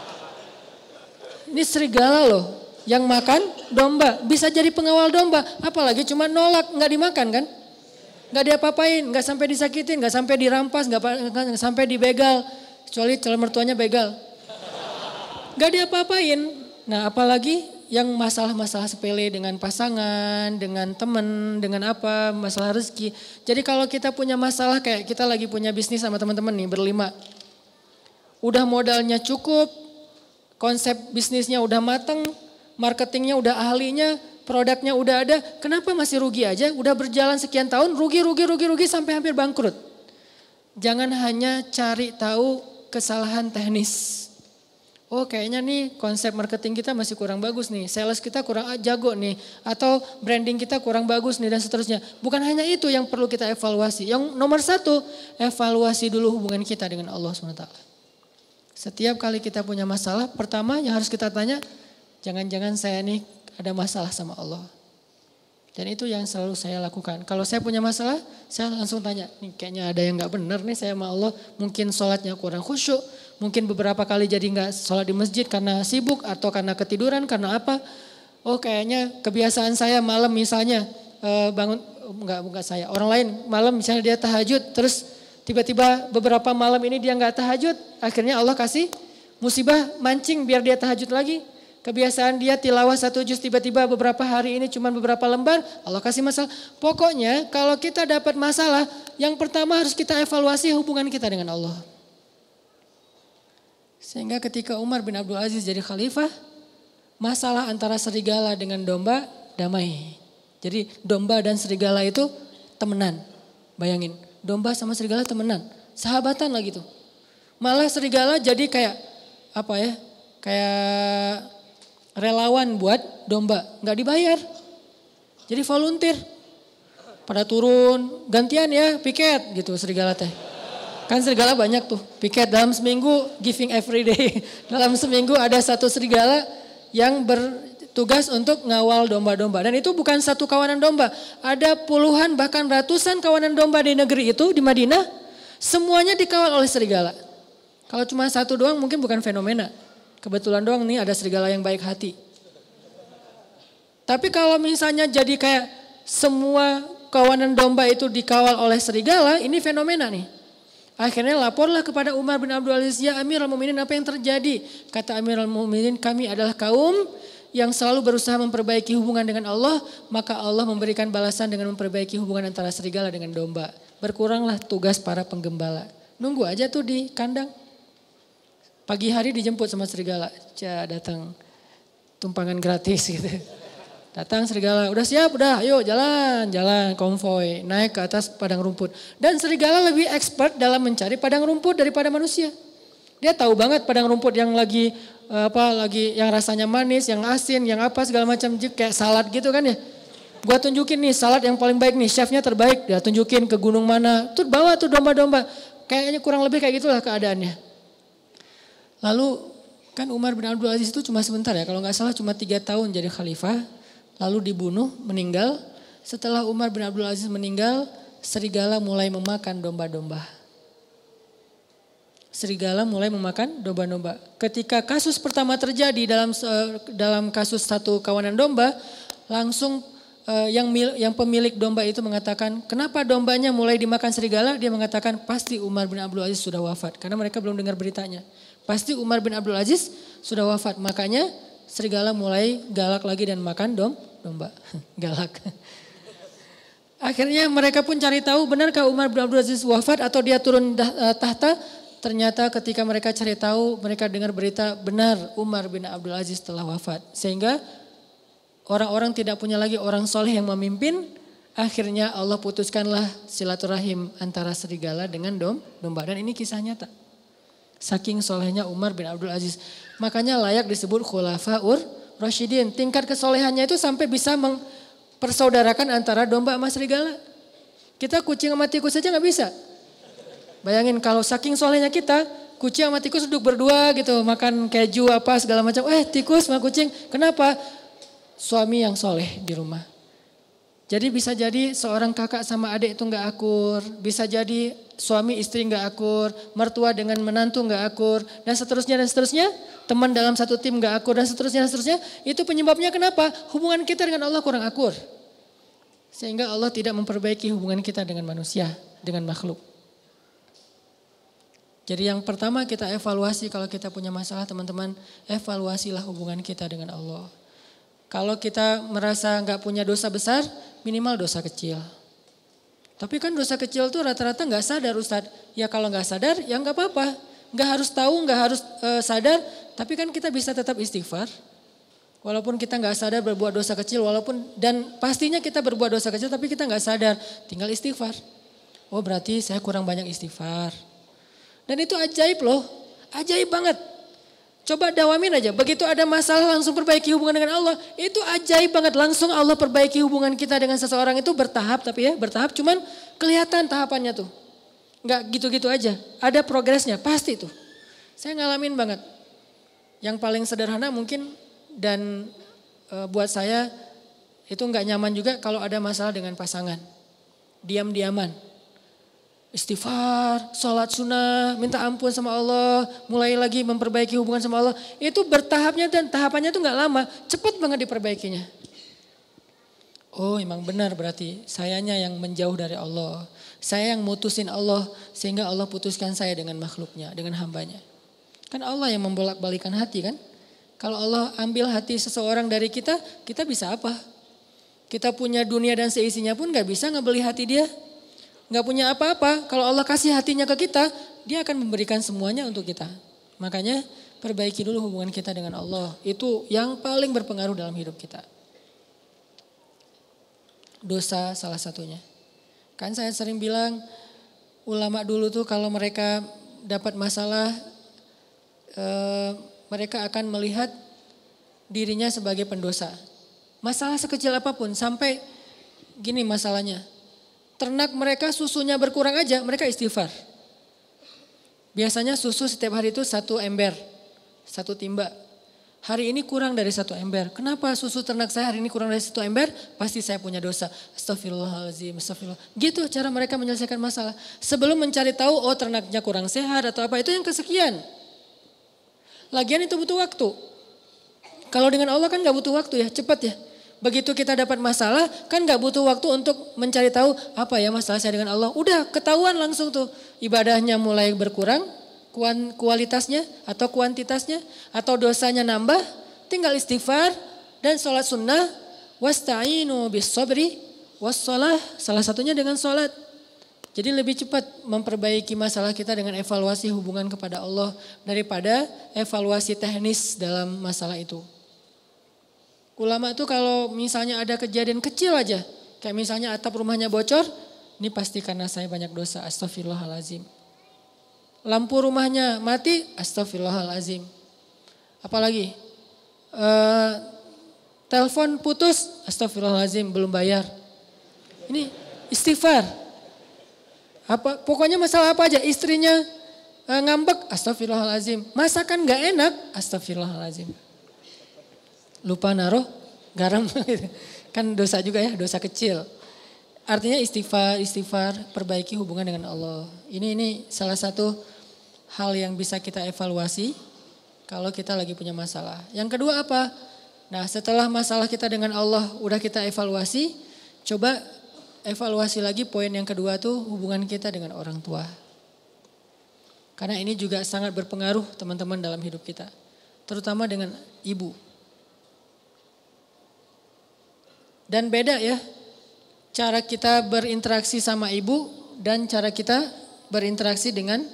Ini serigala loh, yang makan domba, bisa jadi pengawal domba. Apalagi cuma nolak, gak dimakan kan. Gak diapa-apain, gak sampai disakitin, gak sampai dirampas, gak sampai dibegal. Kecuali calon mertuanya begal. Gak diapa-apain. Nah apalagi yang masalah-masalah sepele dengan pasangan, dengan teman, dengan apa, masalah rezeki. Jadi kalau kita punya masalah kayak kita lagi punya bisnis sama teman-teman nih berlima. Udah modalnya cukup, konsep bisnisnya udah mateng, marketingnya udah ahlinya, produknya udah ada. Kenapa masih rugi aja? Udah berjalan sekian tahun rugi sampai hampir bangkrut. Jangan hanya cari tahu kesalahan teknis. Oh kayaknya nih konsep marketing kita masih kurang bagus nih, sales kita kurang jago nih, atau branding kita kurang bagus nih dan seterusnya. Bukan hanya itu yang perlu kita evaluasi. Yang nomor satu, evaluasi dulu hubungan kita dengan Allah SWT. Setiap kali kita punya masalah, pertama yang harus kita tanya, jangan-jangan saya nih ada masalah sama Allah. Dan itu yang selalu saya lakukan. Kalau saya punya masalah, saya langsung tanya, nih kayaknya ada yang gak benar nih saya sama Allah. Mungkin sholatnya kurang khusyuk, mungkin beberapa kali jadi gak sholat di masjid karena sibuk atau karena ketiduran, karena apa. Oh kayaknya kebiasaan saya malam misalnya bangun, enggak saya, orang lain malam misalnya dia tahajud, terus tiba-tiba beberapa malam ini dia gak tahajud, akhirnya Allah kasih musibah mancing biar dia tahajud lagi. Kebiasaan dia tilawah 1 juz tiba-tiba beberapa hari ini cuma beberapa lembar, Allah kasih masalah. Pokoknya kalau kita dapat masalah, yang pertama harus kita evaluasi hubungan kita dengan Allah. Sehingga ketika Umar bin Abdul Aziz jadi khalifah, masalah antara serigala dengan domba damai. Jadi domba dan serigala itu temenan. Bayangin, domba sama serigala temenan, sahabatan lah gitu. Malah serigala jadi kayak apa ya? Kayak relawan buat domba, nggak dibayar. Jadi volunteer. Pada turun, gantian ya piket gitu serigala teh. Kan serigala banyak tuh, piket dalam seminggu giving every day. Dalam seminggu ada 1 serigala yang bertugas untuk ngawal domba-domba. Dan itu bukan satu kawanan domba, ada puluhan bahkan ratusan kawanan domba di negeri itu, di Madinah. Semuanya dikawal oleh serigala. Kalau cuma 1 doang mungkin bukan fenomena. Kebetulan doang nih ada serigala yang baik hati. Tapi kalau misalnya jadi kayak semua kawanan domba itu dikawal oleh serigala, ini fenomena nih. Akhirnya laporlah kepada Umar bin Abdul Aziz, ya Amirul Mukminin apa yang terjadi? Kata Amirul Mukminin, kami adalah kaum yang selalu berusaha memperbaiki hubungan dengan Allah, maka Allah memberikan balasan dengan memperbaiki hubungan antara serigala dengan domba. Berkuranglah tugas para penggembala. Nunggu aja tuh di kandang. Pagi hari dijemput sama serigala, datang tumpangan gratis gitu. Datang serigala, udah siap, udah ayo jalan konvoy, naik ke atas padang rumput. Dan serigala lebih expert dalam mencari padang rumput daripada manusia. Dia tahu banget padang rumput yang lagi yang rasanya manis, yang asin, yang apa segala macam kayak salad gitu kan ya. Gua tunjukin nih salad yang paling baik nih, chefnya terbaik, dia tunjukin ke gunung mana, tuh bawa tuh domba-domba. Kayaknya kurang lebih kayak gitulah keadaannya. Lalu kan Umar bin Abdul Aziz itu cuma sebentar ya, kalau nggak salah cuma 3 tahun jadi khalifah, lalu dibunuh, meninggal. Setelah Umar bin Abdul Aziz meninggal, serigala mulai memakan domba-domba. Serigala mulai memakan domba-domba. Ketika kasus pertama terjadi dalam kasus 1 kawanan domba, langsung yang pemilik domba itu mengatakan, kenapa dombanya mulai dimakan serigala? Dia mengatakan pasti Umar bin Abdul Aziz sudah wafat, karena mereka belum dengar beritanya. Pasti Umar bin Abdul Aziz sudah wafat, makanya serigala mulai galak lagi dan makan domba. Galak. Akhirnya mereka pun cari tahu benarkah Umar bin Abdul Aziz wafat atau dia turun tahta. Ternyata ketika mereka cari tahu, mereka dengar berita benar Umar bin Abdul Aziz telah wafat. Sehingga orang-orang tidak punya lagi orang soleh yang memimpin. Akhirnya Allah putuskanlah silaturahim antara serigala dengan domba. Dan ini kisah nyata. Saking solehnya Umar bin Abdul Aziz. Makanya layak disebut khulafaur rasyidin. Tingkat kesolehannya itu sampai bisa mempersaudarakan antara domba sama serigala. Kita kucing sama tikus saja gak bisa. Bayangin kalau saking solehnya kita, kucing sama tikus duduk berdua gitu. Makan keju apa segala macam. Tikus sama kucing. Kenapa? Suami yang soleh di rumah. Jadi bisa jadi seorang kakak sama adik itu gak akur. Bisa jadi suami istri gak akur. Mertua dengan menantu gak akur. Dan seterusnya. Teman dalam satu tim gak akur dan seterusnya. Itu penyebabnya kenapa? Hubungan kita dengan Allah kurang akur. Sehingga Allah tidak memperbaiki hubungan kita dengan manusia. Dengan makhluk. Jadi yang pertama kita evaluasi kalau kita punya masalah teman-teman, evaluasilah hubungan kita dengan Allah. Kalau kita merasa nggak punya dosa besar, minimal dosa kecil. Tapi kan dosa kecil tuh rata-rata nggak sadar Ustadz. Ya kalau nggak sadar ya nggak apa-apa. Nggak harus tahu, nggak harus sadar. Tapi kan kita bisa tetap istighfar. Walaupun kita nggak sadar berbuat dosa kecil, dan pastinya kita berbuat dosa kecil tapi kita nggak sadar. Tinggal istighfar. Oh berarti saya kurang banyak istighfar. Dan itu ajaib loh, ajaib banget. Coba dawamin aja, begitu ada masalah langsung perbaiki hubungan dengan Allah. Itu ajaib banget, langsung Allah perbaiki hubungan kita dengan seseorang itu bertahap tapi ya bertahap cuman kelihatan tahapannya tuh. Enggak gitu-gitu aja, ada progresnya pasti tuh. Saya ngalamin banget. Yang paling sederhana mungkin dan buat saya itu enggak nyaman juga kalau ada masalah dengan pasangan. Diam-diaman. Istighfar, sholat sunnah, minta ampun sama Allah, mulai lagi memperbaiki hubungan sama Allah. Itu bertahapnya dan tahapannya itu gak lama, cepat banget diperbaikinya. Oh emang benar berarti sayanya yang menjauh dari Allah. Saya yang mutusin Allah sehingga Allah putuskan saya dengan makhluknya, dengan hambanya. Kan Allah yang membolak-balikan hati kan. Kalau Allah ambil hati seseorang dari kita, kita bisa apa? Kita punya dunia dan seisinya pun gak bisa ngebeli hati dia. Gak punya apa-apa, kalau Allah kasih hatinya ke kita, dia akan memberikan semuanya untuk kita. Makanya perbaiki dulu hubungan kita dengan Allah. Itu yang paling berpengaruh dalam hidup kita. Dosa salah satunya. Kan saya sering bilang, ulama dulu tuh kalau mereka dapat masalah, mereka akan melihat dirinya sebagai pendosa. Masalah sekecil apapun, sampai gini masalahnya. Ternak mereka susunya berkurang aja, mereka istighfar. Biasanya susu setiap hari itu 1 ember, 1 timba. Hari ini kurang dari 1 ember. Kenapa susu ternak saya hari ini kurang dari 1 ember? Pasti saya punya dosa. Astagfirullahaladzim, astagfirullah. Gitu cara mereka menyelesaikan masalah. Sebelum mencari tahu, oh ternaknya kurang sehat atau apa, itu yang kesekian. Lagian itu butuh waktu. Kalau dengan Allah kan gak butuh waktu ya, cepat ya. Begitu kita dapat masalah kan gak butuh waktu untuk mencari tahu apa ya masalah saya dengan Allah. Udah ketahuan langsung tuh ibadahnya mulai berkurang kualitasnya atau kuantitasnya atau dosanya nambah. Tinggal istighfar dan sholat sunnah. Wasta'inu bis sabri wassalah, salah satunya dengan sholat. Jadi lebih cepat memperbaiki masalah kita dengan evaluasi hubungan kepada Allah daripada evaluasi teknis dalam masalah itu. Ulama itu kalau misalnya ada kejadian kecil aja, kayak misalnya atap rumahnya bocor, ini pasti karena saya banyak dosa, astagfirullahalazim. Lampu rumahnya mati, astagfirullahalazim. Apalagi, telepon putus, astagfirullahalazim, belum bayar. Ini istighfar. Pokoknya masalah apa aja, istrinya ngambek, astagfirullahalazim. Masakan gak enak, astagfirullahalazim. Lupa naruh garam, kan dosa juga ya, dosa kecil. Artinya istighfar, perbaiki hubungan dengan Allah. Ini salah satu hal yang bisa kita evaluasi kalau kita lagi punya masalah. Yang kedua apa? Nah setelah masalah kita dengan Allah udah kita evaluasi, coba evaluasi lagi poin yang kedua tuh hubungan kita dengan orang tua. Karena ini juga sangat berpengaruh teman-teman dalam hidup kita. Terutama dengan ibu. Dan beda ya, cara kita berinteraksi sama ibu dan cara kita berinteraksi dengan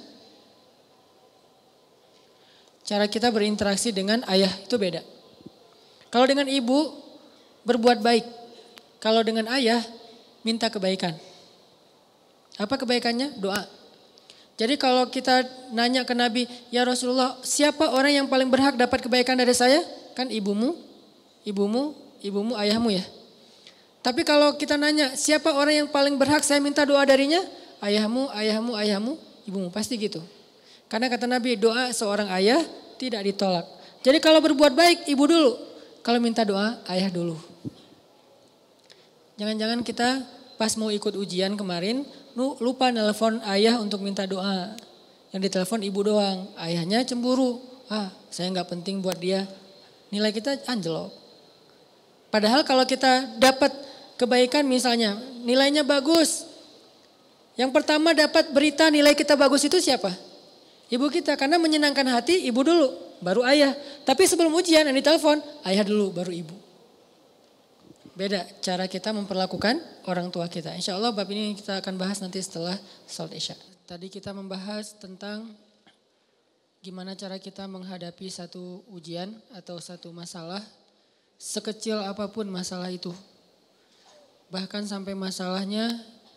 ayah itu beda. Kalau dengan ibu berbuat baik, kalau dengan ayah minta kebaikan. Apa kebaikannya? Doa. Jadi kalau kita nanya ke Nabi, ya Rasulullah siapa orang yang paling berhak dapat kebaikan dari saya? Kan ibumu, ayahmu ya. Tapi kalau kita nanya siapa orang yang paling berhak saya minta doa darinya? Ayahmu, ibumu. Pasti gitu. Karena kata Nabi doa seorang ayah tidak ditolak. Jadi kalau berbuat baik ibu dulu. Kalau minta doa ayah dulu. Jangan-jangan kita pas mau ikut ujian kemarin lupa nelpon ayah untuk minta doa. Yang ditelepon ibu doang. Ayahnya cemburu. Saya gak penting buat dia. Nilai kita anjlok. Padahal kalau kita dapat kebaikan misalnya, nilainya bagus. Yang pertama dapat berita nilai kita bagus itu siapa? Ibu kita, karena menyenangkan hati ibu dulu, baru ayah. Tapi sebelum ujian yang ditelepon, ayah dulu, baru ibu. Beda cara kita memperlakukan orang tua kita. Insya Allah bab ini kita akan bahas nanti setelah salat Isya. Tadi kita membahas tentang gimana cara kita menghadapi satu ujian atau satu masalah. Sekecil apapun masalah itu. Bahkan sampai masalahnya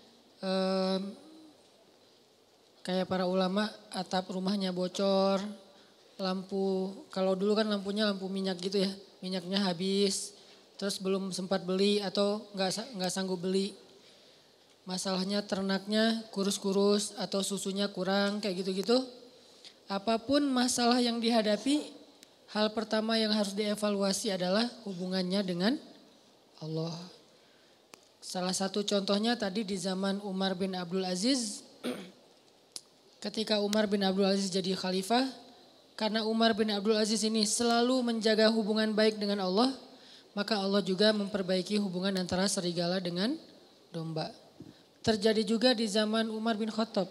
kayak para ulama, atap rumahnya bocor, lampu, kalau dulu kan lampunya lampu minyak gitu ya, minyaknya habis, terus belum sempat beli atau nggak sanggup beli. Masalahnya ternaknya kurus-kurus atau susunya kurang kayak gitu-gitu. Apapun masalah yang dihadapi, hal pertama yang harus dievaluasi adalah hubungannya dengan Allah. Salah satu contohnya tadi di zaman Umar bin Abdul Aziz. Ketika Umar bin Abdul Aziz jadi khalifah, karena Umar bin Abdul Aziz ini selalu menjaga hubungan baik dengan Allah, maka Allah juga memperbaiki hubungan antara serigala dengan domba. Terjadi juga di zaman Umar bin Khattab.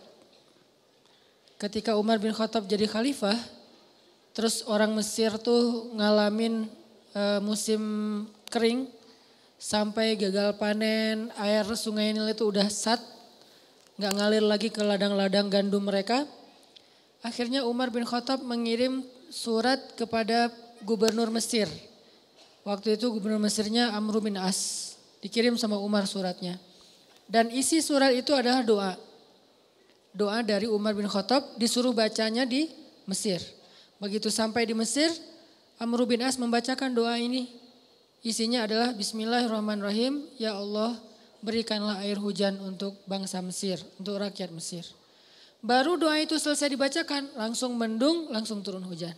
Ketika Umar bin Khattab jadi khalifah, terus orang Mesir tuh ngalamin musim kering, sampai gagal panen, air sungai Nil itu udah nggak ngalir lagi ke ladang-ladang gandum mereka. Akhirnya Umar bin Khattab mengirim surat kepada gubernur Mesir. Waktu itu gubernur Mesirnya Amr bin As. Dikirim sama Umar suratnya. Dan isi surat itu adalah doa. Doa dari Umar bin Khattab disuruh bacanya di Mesir. Begitu sampai di Mesir, Amr bin As membacakan doa ini. Isinya adalah Bismillahirrahmanirrahim. Ya Allah, berikanlah air hujan untuk bangsa Mesir, untuk rakyat Mesir. Baru doa itu selesai dibacakan, langsung mendung, langsung turun hujan.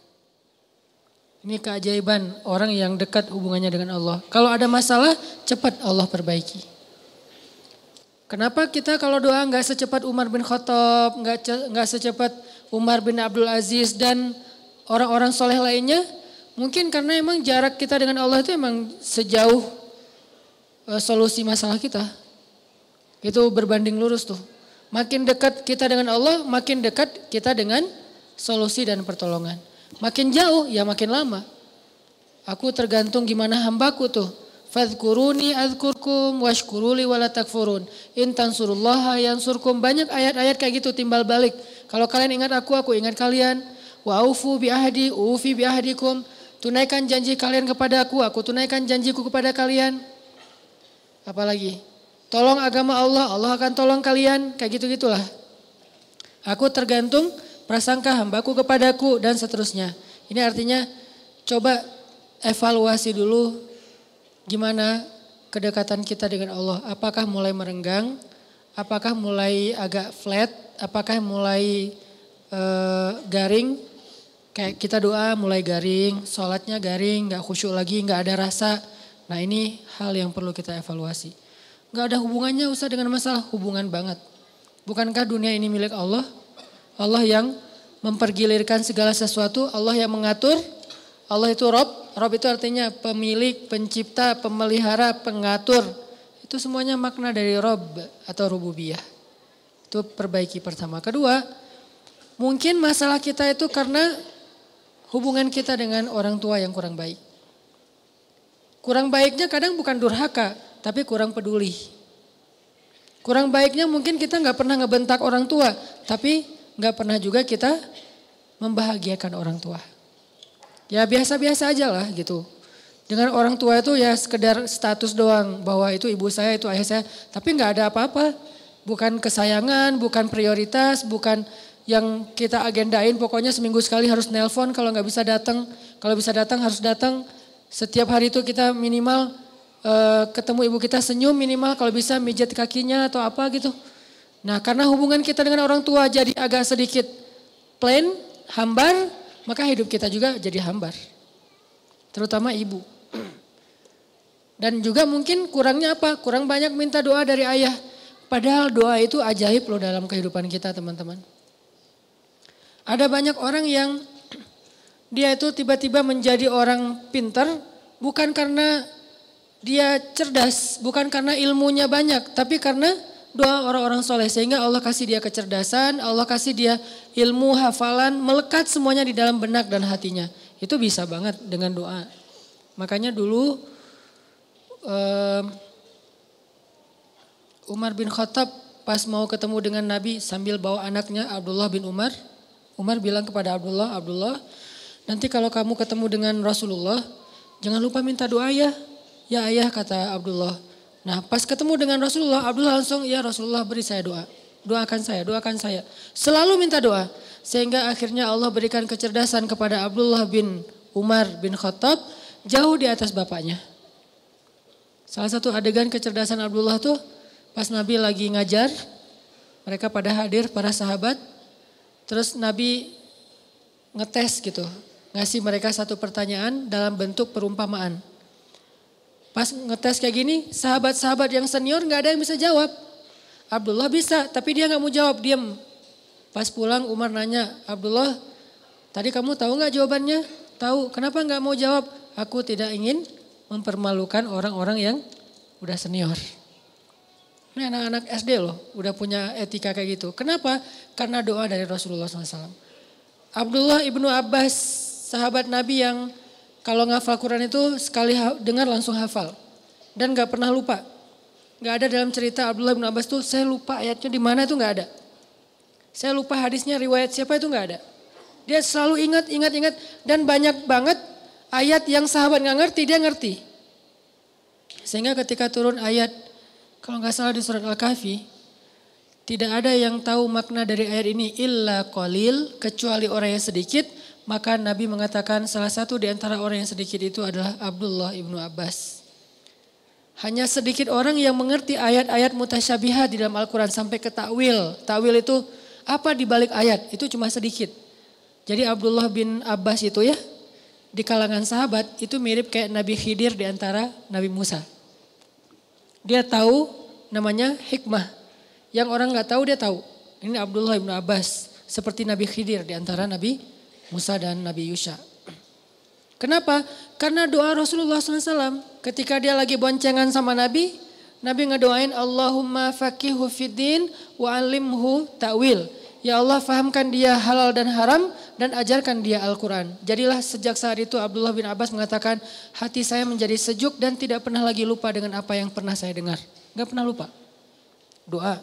Ini keajaiban orang yang dekat hubungannya dengan Allah. Kalau ada masalah, cepat Allah perbaiki. Kenapa kita kalau doa nggak secepat Umar bin Khattab, nggak secepat Umar bin Abdul Aziz dan orang-orang soleh lainnya? Mungkin karena emang jarak kita dengan Allah itu emang sejauh solusi masalah kita. Itu berbanding lurus tuh. Makin dekat kita dengan Allah, makin dekat kita dengan solusi dan pertolongan. Makin jauh, ya makin lama. Aku tergantung gimana hambaku tuh. Fadhkuruni adzkurkum washkuruli wala takfurun. In tansurullaha yansurkum. Banyak ayat-ayat kayak gitu timbal balik. Kalau kalian ingat aku ingat kalian. Wa aufu bi ahdi, ufi bi ahdikum. Tunaikan janji kalian kepada aku tunaikan janjiku kepada kalian. Apalagi, tolong agama Allah, Allah akan tolong kalian, kayak gitu-gitulah. Aku tergantung prasangka hambaku kepadaku dan seterusnya. Ini artinya coba evaluasi dulu gimana kedekatan kita dengan Allah. Apakah mulai merenggang, apakah mulai agak flat, apakah mulai garing. Kayak kita doa mulai garing, sholatnya garing, gak khusyuk lagi, gak ada rasa. Nah ini hal yang perlu kita evaluasi. Gak ada hubungannya usah dengan masalah, hubungan banget. Bukankah dunia ini milik Allah? Allah yang mempergilirkan segala sesuatu, Allah yang mengatur. Allah itu Rob, Rob itu artinya pemilik, pencipta, pemelihara, pengatur. Itu semuanya makna dari Rob atau rububiyah. Itu perbaiki pertama. Kedua, mungkin masalah kita itu karena hubungan kita dengan orang tua yang kurang baik. Kurang baiknya kadang bukan durhaka, tapi kurang peduli. Kurang baiknya mungkin kita gak pernah ngebentak orang tua, tapi gak pernah juga kita membahagiakan orang tua. Ya biasa-biasa aja lah gitu. Dengan orang tua itu ya sekedar status doang, bahwa itu ibu saya, itu ayah saya, tapi gak ada apa-apa. Bukan kesayangan, bukan prioritas, bukan yang kita agendain, pokoknya seminggu sekali harus nelpon, kalau nggak bisa datang, kalau bisa datang harus datang. Setiap hari itu kita minimal ketemu ibu kita senyum, minimal kalau bisa mijat kakinya atau apa gitu. Nah karena hubungan kita dengan orang tua jadi agak sedikit plain, hambar, maka hidup kita juga jadi hambar. Terutama ibu. Dan juga mungkin kurangnya apa? Kurang banyak minta doa dari ayah. Padahal doa itu ajaib loh dalam kehidupan kita teman-teman. Ada banyak orang yang dia itu tiba-tiba menjadi orang pintar bukan karena dia cerdas, bukan karena ilmunya banyak, tapi karena doa orang-orang soleh. Sehingga Allah kasih dia kecerdasan, Allah kasih dia ilmu, hafalan, melekat semuanya di dalam benak dan hatinya. Itu bisa banget dengan doa. Makanya dulu Umar bin Khattab pas mau ketemu dengan Nabi sambil bawa anaknya Abdullah bin Umar. Umar bilang kepada Abdullah, nanti kalau kamu ketemu dengan Rasulullah, jangan lupa minta doa ya. Ya ayah, kata Abdullah. Nah pas ketemu dengan Rasulullah, Abdullah langsung, ya Rasulullah beri saya doa. Doakan saya. Selalu minta doa. Sehingga akhirnya Allah berikan kecerdasan kepada Abdullah bin Umar bin Khattab jauh di atas bapaknya. Salah satu adegan kecerdasan Abdullah tuh pas Nabi lagi ngajar, mereka pada hadir para sahabat. Terus Nabi ngetes gitu, ngasih mereka satu pertanyaan dalam bentuk perumpamaan. Pas ngetes kayak gini, sahabat-sahabat yang senior gak ada yang bisa jawab. Abdullah bisa, tapi dia gak mau jawab, diam. Pas pulang Umar nanya, Abdullah tadi kamu tahu gak jawabannya? Tahu, kenapa gak mau jawab? Aku tidak ingin mempermalukan orang-orang yang udah senior. Ini anak-anak SD loh, udah punya etika kayak gitu. Kenapa? Karena doa dari Rasulullah SAW. Abdullah ibnu Abbas, sahabat Nabi yang kalau ngafal Quran itu sekali dengar langsung hafal. Dan gak pernah lupa. Gak ada dalam cerita Abdullah ibnu Abbas tuh, saya lupa ayatnya di mana itu gak ada. Saya lupa hadisnya, riwayat siapa itu gak ada. Dia selalu ingat. Dan banyak banget ayat yang sahabat gak ngerti, dia ngerti. Sehingga ketika turun ayat, kalau nggak salah di surat Al-Kahfi, tidak ada yang tahu makna dari ayat ini illa qalil, kecuali orang yang sedikit. Maka Nabi mengatakan salah satu di antara orang yang sedikit itu adalah Abdullah ibnu Abbas. Hanya sedikit orang yang mengerti ayat-ayat mutasyabihat di dalam Al-Quran sampai ke takwil. Takwil itu apa di balik ayat, itu cuma sedikit. Jadi Abdullah bin Abbas itu ya, di kalangan sahabat itu mirip kayak Nabi Khidir di antara Nabi Musa. Dia tahu namanya hikmah. Yang orang gak tahu dia tahu. Ini Abdullah ibnu Abbas. Seperti Nabi Khidir di antara Nabi Musa dan Nabi Yusha. Kenapa? Karena doa Rasulullah SAW. Ketika dia lagi boncengan sama Nabi. Nabi ngedoain Allahumma faqihu fiddin wa alimhu ta'wil. Ya Allah fahamkan dia halal dan haram dan ajarkan dia Al-Quran. Jadilah sejak saat itu Abdullah bin Abbas mengatakan hati saya menjadi sejuk dan tidak pernah lagi lupa dengan apa yang pernah saya dengar. Gak pernah lupa. Doa.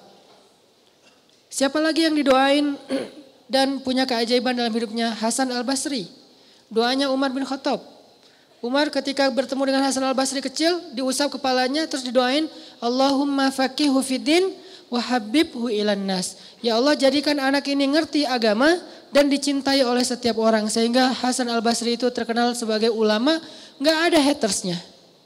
Siapa lagi yang didoain dan punya keajaiban dalam hidupnya? Hasan Al-Basri. Doanya Umar bin Khattab. Umar ketika bertemu dengan Hasan Al-Basri kecil diusap kepalanya terus didoain Allahumma faqihu fiddin wa habibhu ilan nas. Ya Allah jadikan anak ini ngerti agama dan dicintai oleh setiap orang. Sehingga Hasan Al-Basri itu terkenal sebagai ulama, gak ada hatersnya.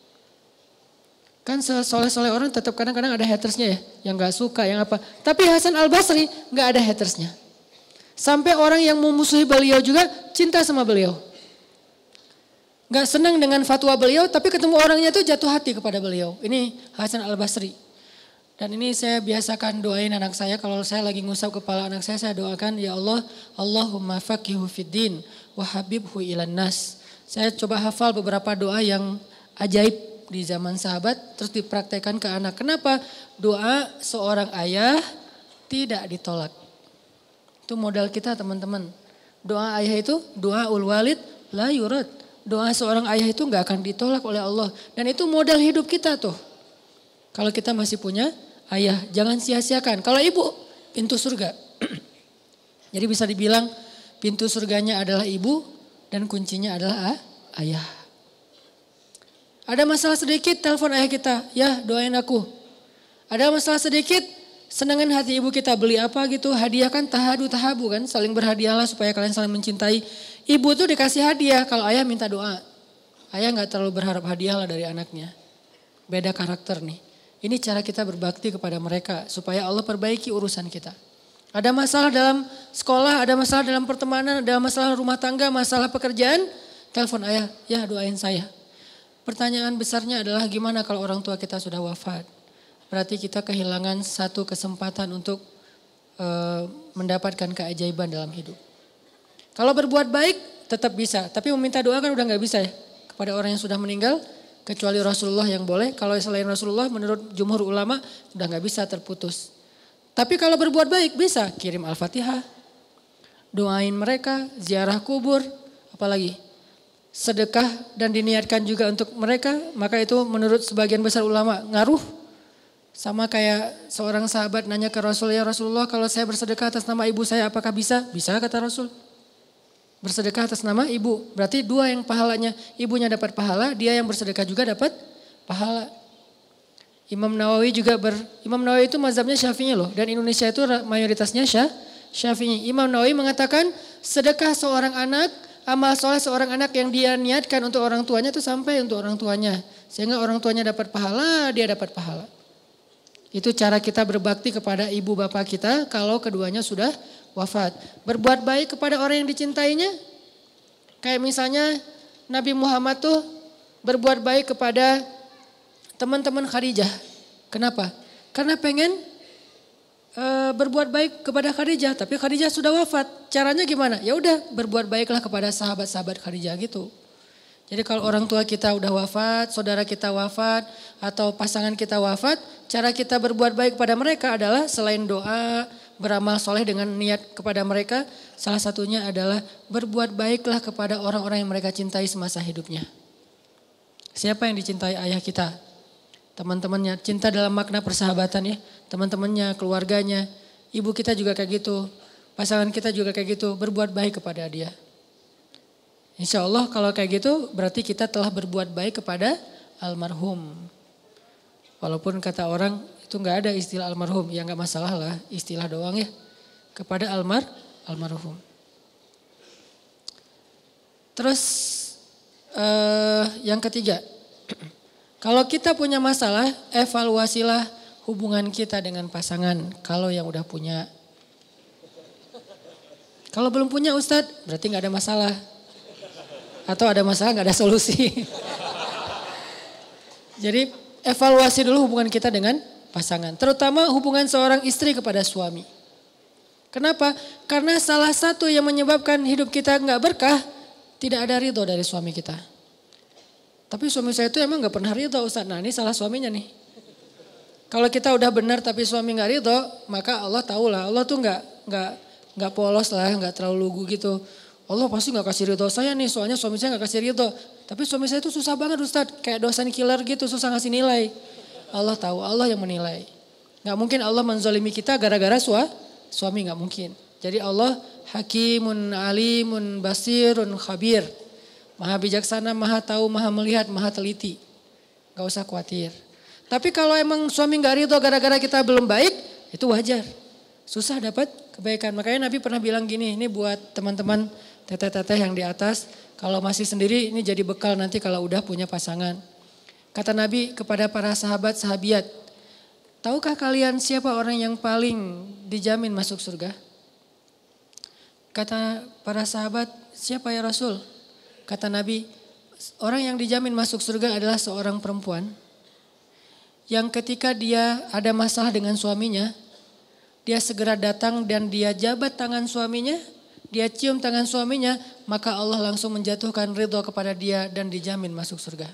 Kan soleh-soleh orang tetap kadang-kadang ada hatersnya ya. Yang gak suka, yang apa. Tapi Hasan Al-Basri gak ada hatersnya. Sampai orang yang memusuhi beliau juga cinta sama beliau. Gak senang dengan fatwa beliau tapi ketemu orangnya tuh jatuh hati kepada beliau. Ini Hasan Al-Basri. Dan ini saya biasakan doain anak saya kalau saya lagi ngusap kepala anak saya doakan ya Allah, Allahumma faqihu fiddin wa habibhu ilan nas. Saya coba hafal beberapa doa yang ajaib di zaman sahabat terus dipraktekkan ke anak. Kenapa? Doa seorang ayah tidak ditolak. Itu modal kita teman-teman. Doa ayah itu doa ul walid la yurad. Doa seorang ayah itu gak akan ditolak oleh Allah. Dan itu modal hidup kita tuh. Kalau kita masih punya ayah, jangan sia-siakan. Kalau ibu, pintu surga. Jadi bisa dibilang pintu surganya adalah ibu dan kuncinya adalah ayah. Ada masalah sedikit, telepon ayah kita. Ya doain aku. Ada masalah sedikit, senangin hati ibu kita. Beli apa gitu, hadiah kan tahabu kan. Saling berhadiahlah supaya kalian saling mencintai. Ibu tuh dikasih hadiah, kalau ayah minta doa. Ayah gak terlalu berharap hadiah lah dari anaknya. Beda karakter nih. Ini cara kita berbakti kepada mereka supaya Allah perbaiki urusan kita. Ada masalah dalam sekolah, ada masalah dalam pertemanan, ada masalah rumah tangga, masalah pekerjaan. Telepon ayah, ya doain saya. Pertanyaan besarnya adalah gimana kalau orang tua kita sudah wafat. Berarti kita kehilangan satu kesempatan untuk mendapatkan keajaiban dalam hidup. Kalau berbuat baik tetap bisa, tapi meminta doa kan udah gak bisa ya. Kepada orang yang sudah meninggal. Kecuali Rasulullah yang boleh, kalau selain Rasulullah menurut jumhur ulama sudah gak bisa terputus. Tapi kalau berbuat baik bisa kirim Al-Fatihah, doain mereka, ziarah kubur, apalagi sedekah dan diniatkan juga untuk mereka, maka itu menurut sebagian besar ulama ngaruh. Sama kayak seorang sahabat nanya ke Rasul, ya Rasulullah kalau saya bersedekah atas nama ibu saya apakah bisa? Bisa kata Rasul. Bersedekah atas nama ibu, berarti dua yang pahalanya, ibunya dapat pahala, dia yang bersedekah juga dapat pahala. Imam Nawawi itu mazhabnya Syafi'i loh, dan Indonesia itu mayoritasnya Syafi'i. Imam Nawawi mengatakan sedekah seorang anak, amal soleh seorang anak yang dia niatkan untuk orang tuanya itu sampai untuk orang tuanya. Sehingga orang tuanya dapat pahala, dia dapat pahala. Itu cara kita berbakti kepada ibu bapak kita kalau keduanya sudah wafat. Berbuat baik kepada orang yang dicintainya. Kayak misalnya Nabi Muhammad tuh berbuat baik kepada teman-teman Khadijah. Kenapa? Karena pengen berbuat baik kepada Khadijah, tapi Khadijah sudah wafat. Caranya gimana? Ya udah, berbuat baiklah kepada sahabat-sahabat Khadijah gitu. Jadi kalau orang tua kita udah wafat, saudara kita wafat, atau pasangan kita wafat, cara kita berbuat baik kepada mereka adalah selain doa, beramal soleh dengan niat kepada mereka, salah satunya adalah berbuat baiklah kepada orang-orang yang mereka cintai semasa hidupnya. Siapa yang dicintai ayah kita? Teman-temannya, cinta dalam makna persahabatan ya, teman-temannya, keluarganya, ibu kita juga kayak gitu, pasangan kita juga kayak gitu, berbuat baik kepada dia. Insya Allah kalau kayak gitu berarti kita telah berbuat baik kepada almarhum. Walaupun kata orang itu nggak ada istilah almarhum, ya nggak masalah lah, istilah doang ya, kepada almarhum. Terus yang ketiga, kalau kita punya masalah, evaluasilah hubungan kita dengan pasangan kalau yang udah punya. Kalau belum punya Ustadz, berarti nggak ada masalah. Atau ada masalah nggak ada solusi. Jadi evaluasi dulu hubungan kita dengan pasangan. Terutama hubungan seorang istri kepada suami. Kenapa? Karena salah satu yang menyebabkan hidup kita nggak berkah, tidak ada ridho dari suami kita. Tapi suami saya itu emang nggak pernah ridho Ustaz. Nah ini salah suaminya nih. Kalau kita udah benar tapi suami nggak ridho, maka Allah tahu lah. Allah tuh nggak polos lah, nggak terlalu lugu gitu. Allah pasti gak kasih ridho saya nih, soalnya suami saya gak kasih ridho. Tapi suami saya itu susah banget Ustadz, kayak dosen killer gitu, susah ngasih nilai. Allah tahu, Allah yang menilai. Gak mungkin Allah menzalimi kita gara-gara suami, gak mungkin. Jadi Allah hakimun, alimun, basirun, khabir. Maha bijaksana, maha tahu, maha melihat, maha teliti. Gak usah khawatir. Tapi kalau emang suami gak ridho gara-gara kita belum baik, itu wajar. Susah dapat kebaikan. Makanya Nabi pernah bilang gini, ini buat teman-teman teteh-teteh yang di atas, kalau masih sendiri ini jadi bekal nanti kalau udah punya pasangan. Kata Nabi kepada para sahabat-sahabiat, tahukah kalian siapa orang yang paling dijamin masuk surga? Kata para sahabat, siapa ya Rasul? Kata Nabi, orang yang dijamin masuk surga adalah seorang perempuan yang ketika dia ada masalah dengan suaminya, dia segera datang dan dia jabat tangan suaminya, dia cium tangan suaminya, maka Allah langsung menjatuhkan ridho kepada dia dan dijamin masuk surga.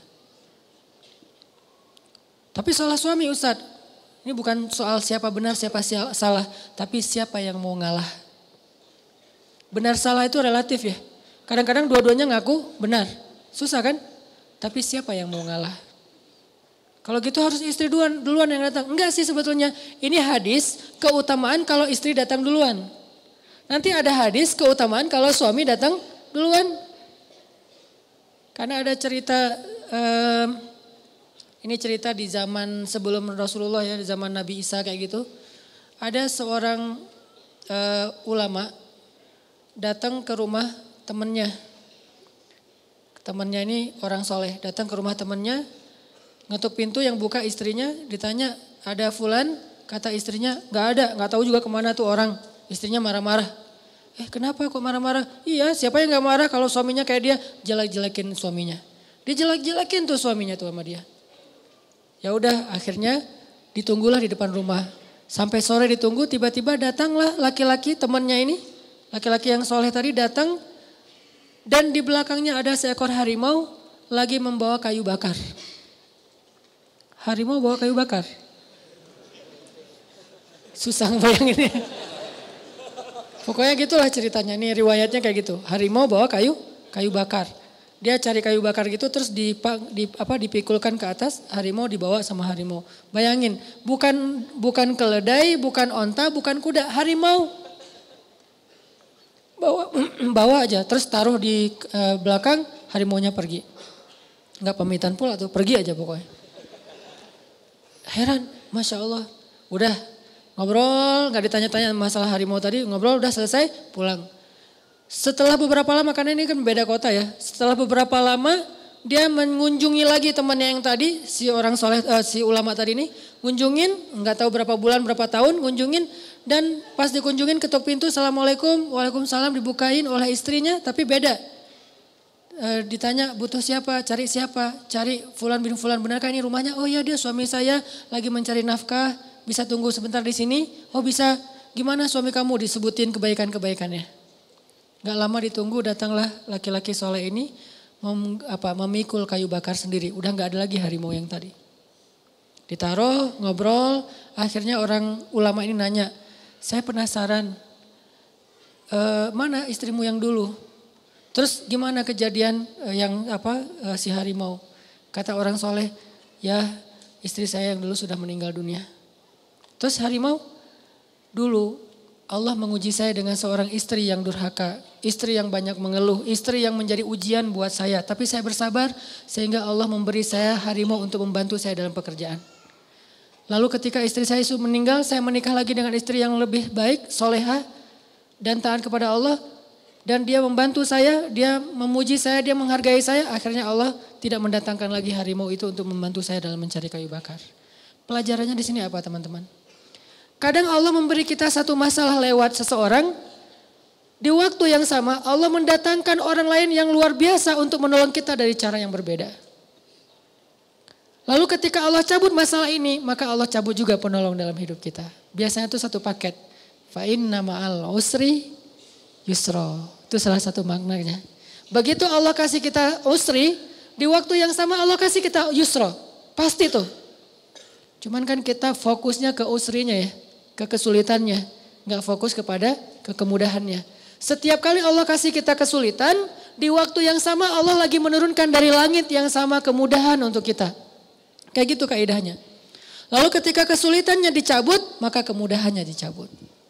Tapi salah suami Ustadz, ini bukan soal siapa benar siapa salah, tapi siapa yang mau ngalah. Benar salah itu relatif ya. Kadang-kadang dua-duanya ngaku benar, susah kan? Tapi siapa yang mau ngalah? Kalau gitu harus istri duluan yang datang. Enggak sih sebetulnya, ini hadis keutamaan kalau istri datang duluan. Nanti ada hadis keutamaan kalau suami datang duluan. Karena ada cerita, ini cerita di zaman sebelum Rasulullah ya, di zaman Nabi Isa kayak gitu. Ada seorang ulama datang ke rumah temannya. Temannya ini orang soleh, datang ke rumah temannya, ngetuk pintu yang buka istrinya, ditanya ada fulan, kata istrinya nggak tahu juga kemana tuh orang. Istrinya marah-marah. Kenapa kok marah-marah? Iya, siapa yang gak marah kalau suaminya kayak dia jelek-jelekin suaminya. Dia jelek-jelekin tuh suaminya tuh sama dia. Ya udah, akhirnya ditunggulah di depan rumah. Sampai sore ditunggu, tiba-tiba datanglah laki-laki temannya ini. Laki-laki yang soleh tadi datang dan di belakangnya ada seekor harimau lagi membawa kayu bakar. Harimau bawa kayu bakar. Susah ngebayanginnya. Pokoknya gitulah ceritanya. Nih riwayatnya kayak gitu. Harimau bawa kayu bakar. Dia cari kayu bakar gitu terus dipikulkan ke atas, harimau dibawa sama harimau. Bayangin, bukan keledai, bukan onta, bukan kuda, harimau. Bawa aja, terus taruh di belakang, harimaunya pergi. Enggak pamitan pula tuh, pergi aja pokoknya. Heran, Masya Allah. Udah ngobrol, gak ditanya-tanya masalah harimau tadi, ngobrol udah selesai, pulang. Setelah beberapa lama, karena ini kan beda kota ya. Setelah beberapa lama dia mengunjungi lagi temannya yang tadi, si orang soleh, si ulama tadi ini. Ngunjungin, nggak tahu berapa bulan, berapa tahun, ngunjungin. Dan pas dikunjungin ketuk pintu, Assalamualaikum, Waalaikumsalam, dibukain oleh istrinya, tapi beda. Ditanya butuh siapa, cari Fulan bin Fulan, benarkah ini rumahnya? Oh iya dia suami saya lagi mencari nafkah, bisa tunggu sebentar di sini? Oh bisa, gimana suami kamu? Disebutin kebaikan-kebaikannya. Gak lama ditunggu datanglah laki-laki soleh ini memikul kayu bakar sendiri. Udah gak ada lagi harimau yang tadi. Ditaruh, ngobrol, akhirnya orang ulama ini nanya, saya penasaran, mana istrimu yang dulu? Terus gimana kejadian si harimau? Kata orang soleh, ya istri saya yang dulu sudah meninggal dunia. Terus harimau, dulu Allah menguji saya dengan seorang istri yang durhaka, istri yang banyak mengeluh, istri yang menjadi ujian buat saya. Tapi saya bersabar sehingga Allah memberi saya harimau untuk membantu saya dalam pekerjaan. Lalu ketika istri saya itu meninggal, saya menikah lagi dengan istri yang lebih baik, solehah dan taat kepada Allah. Dan dia membantu saya, dia memuji saya, dia menghargai saya. Akhirnya Allah tidak mendatangkan lagi harimau itu untuk membantu saya dalam mencari kayu bakar. Pelajarannya di sini apa teman-teman? Kadang Allah memberi kita satu masalah lewat seseorang. Di waktu yang sama Allah mendatangkan orang lain yang luar biasa untuk menolong kita dari cara yang berbeda. Lalu ketika Allah cabut masalah ini, maka Allah cabut juga penolong dalam hidup kita. Biasanya itu satu paket. Fa inna ma'al usri yusra. Itu salah satu maknanya. Begitu Allah kasih kita usri, di waktu yang sama Allah kasih kita yusra. Pasti tuh. Cuman kan kita fokusnya ke usrinya ya. Ke kesulitannya, gak fokus kepada kemudahannya. Setiap kali Allah kasih kita kesulitan, di waktu yang sama Allah lagi menurunkan dari langit yang sama kemudahan untuk kita. Kayak gitu kaidahnya. Lalu ketika kesulitannya dicabut, maka kemudahannya dicabut.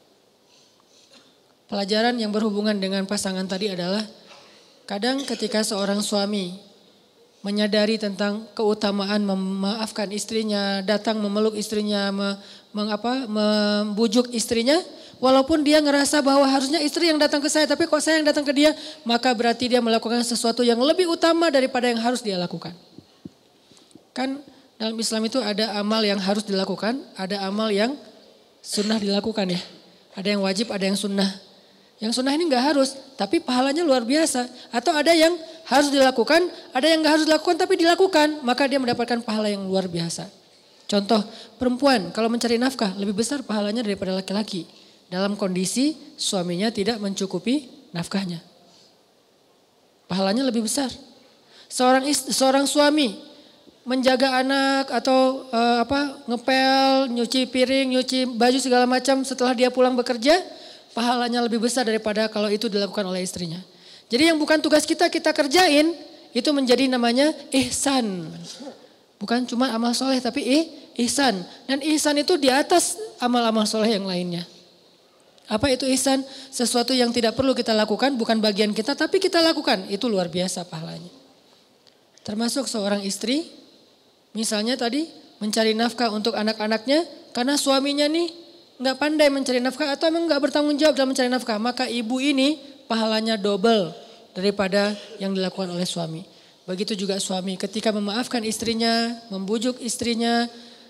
Pelajaran yang berhubungan dengan pasangan tadi adalah, kadang ketika seorang suami menyadari tentang keutamaan memaafkan istrinya, datang memeluk istrinya, membujuk istrinya, walaupun dia ngerasa bahwa harusnya istri yang datang ke saya, tapi kok saya yang datang ke dia, maka berarti dia melakukan sesuatu yang lebih utama daripada yang harus dia lakukan. Kan dalam Islam itu ada amal yang harus dilakukan, ada amal yang sunnah dilakukan ya. Ada yang wajib, ada yang sunnah. Yang sunnah ini gak harus, tapi pahalanya luar biasa. Atau ada yang harus dilakukan, ada yang gak harus dilakukan tapi dilakukan, maka dia mendapatkan pahala yang luar biasa. Contoh, perempuan kalau mencari nafkah lebih besar pahalanya daripada laki-laki. Dalam kondisi suaminya tidak mencukupi nafkahnya. Pahalanya lebih besar. Seorang suami menjaga anak atau ngepel, nyuci piring, nyuci baju segala macam setelah dia pulang bekerja, pahalanya lebih besar daripada kalau itu dilakukan oleh istrinya. Jadi yang bukan tugas kita kerjain, itu menjadi namanya ihsan. Bukan cuma amal soleh tapi ihsan. Dan ihsan itu di atas amal-amal soleh yang lainnya. Apa itu ihsan? Sesuatu yang tidak perlu kita lakukan, bukan bagian kita tapi kita lakukan. Itu luar biasa pahalanya. Termasuk seorang istri, misalnya tadi mencari nafkah untuk anak-anaknya karena suaminya nih nggak pandai mencari nafkah atau emang nggak bertanggung jawab dalam mencari nafkah, maka ibu ini pahalanya double daripada yang dilakukan oleh suami. Begitu juga suami ketika memaafkan istrinya, membujuk istrinya,